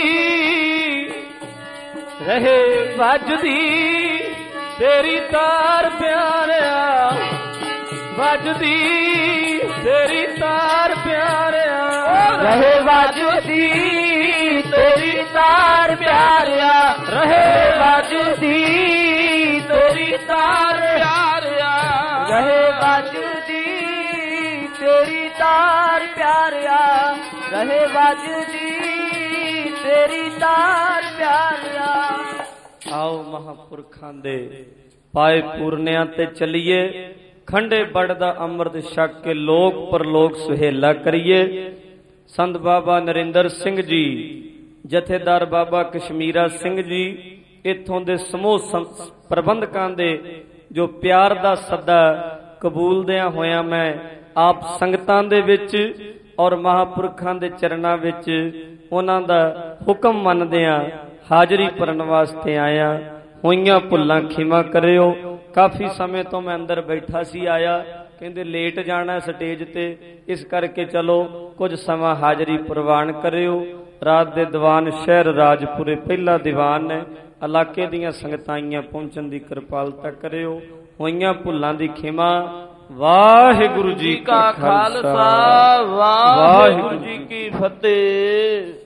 ਰਹੇ ਵੱਜਦੀ ਤੇਰੀ ਤਾਰ ਪਿਆਰਿਆ ਵੱਜਦੀ ਤੇਰੀ ਤਾਰ ਪਿਆਰਿਆ ਰਹੇ ਵੱਜਦੀ ਤੇਰੀ ਤਾਰ ਪਿਆਰਿਆ ਰਹੇ ਵੱਜਦੀ ਤੇਰੀ ਤਾਰ ਪਿਆਰਿਆ ਰਹੇ ਵੱਜਦੀ ਤੇਰੀ ਤਾਰ ਪਿਆਰਿਆ ਰਹੇ ਵੱਜਦੀ ਤੇਰੀ ਤਾਰ ਪਿਆਰਿਆ। ਆਓ ਮਹਾਂਪੁਰਖਾਂ ਦੇ ਪਾਏ ਪੂਰਨਿਆਂ ਤੇ ਚੱਲੀਏ ਖੰਡੇ ਬੜ ਦਾ ਅੰਮ੍ਰਿਤ ਛਕ ਕੇ ਲੋਕ ਪਰਲੋਕ ਸੁਹੇਲਾ ਕਰੀਏ। ਸੰਤ ਬਾਬਾ ਨਰਿੰਦਰ ਸਿੰਘ ਜੀ, ਜਥੇਦਾਰ ਬਾਬਾ ਕਸ਼ਮੀਰਾ ਸਿੰਘ ਜੀ, ਇੱਥੋਂ ਦੇ ਸਮੂਹ ਪ੍ਰਬੰਧਕਾਂ ਦੇ ਜੋ ਪਿਆਰ ਦਾ ਸੱਦਾ ਕਬੂਲਦਿਆਂ ਹੋਇਆਂ ਮੈਂ ਆਪ ਸੰਗਤਾਂ ਦੇ ਵਿੱਚ ਔਰ ਮਹਾਂਪੁਰਖਾਂ ਦੇ ਚਰਨਾਂ ਵਿੱਚ ਉਹਨਾਂ ਦਾ ਹੁਕਮ ਮੰਨਦਿਆਂ ਹਾਜ਼ਰੀ ਭਰਨ ਵਾਸਤੇ ਆਇਆ। ਹੋਈਆਂ ਭੁੱਲਾਂ ਖਿਮਾ ਕਰਿਓ। ਕਾਫੀ ਸਮੇਂ ਤੋਂ ਮੈਂ ਅੰਦਰ ਬੈਠਾ ਸੀ, ਆਇਆ ਕਹਿੰਦੇ ਲੇਟ ਜਾਣਾ ਸਟੇਜ ਤੇ, ਇਸ ਕਰਕੇ ਚਲੋ ਕੁਝ ਸਮਾਂ ਹਾਜ਼ਰੀ ਪ੍ਰਵਾਨ ਕਰਿਓ। ਰਾਤ ਦੇ ਦੀਵਾਨ ਸ਼ਹਿਰ ਰਾਜਪੁਰੇ ਪਹਿਲਾ ਦੀਵਾਨ ਹੈ, ਇਲਾਕੇ ਦੀਆਂ ਸੰਗਤਾਂ ਆਈਆਂ ਪਹੁੰਚਣ ਦੀ ਕਿਰਪਾਲਤਾ ਕਰਿਓ। ਹੋਈਆਂ ਭੁੱਲਾਂ ਦੀ ਖਿਮਾ। ਵਾਹਿਗੁਰੂ ਜੀ ਕਾ ਖਾਲਸਾ, ਵਾਹਿਗੁਰੂ ਜੀ ਕੀ ਫਤਿਹ।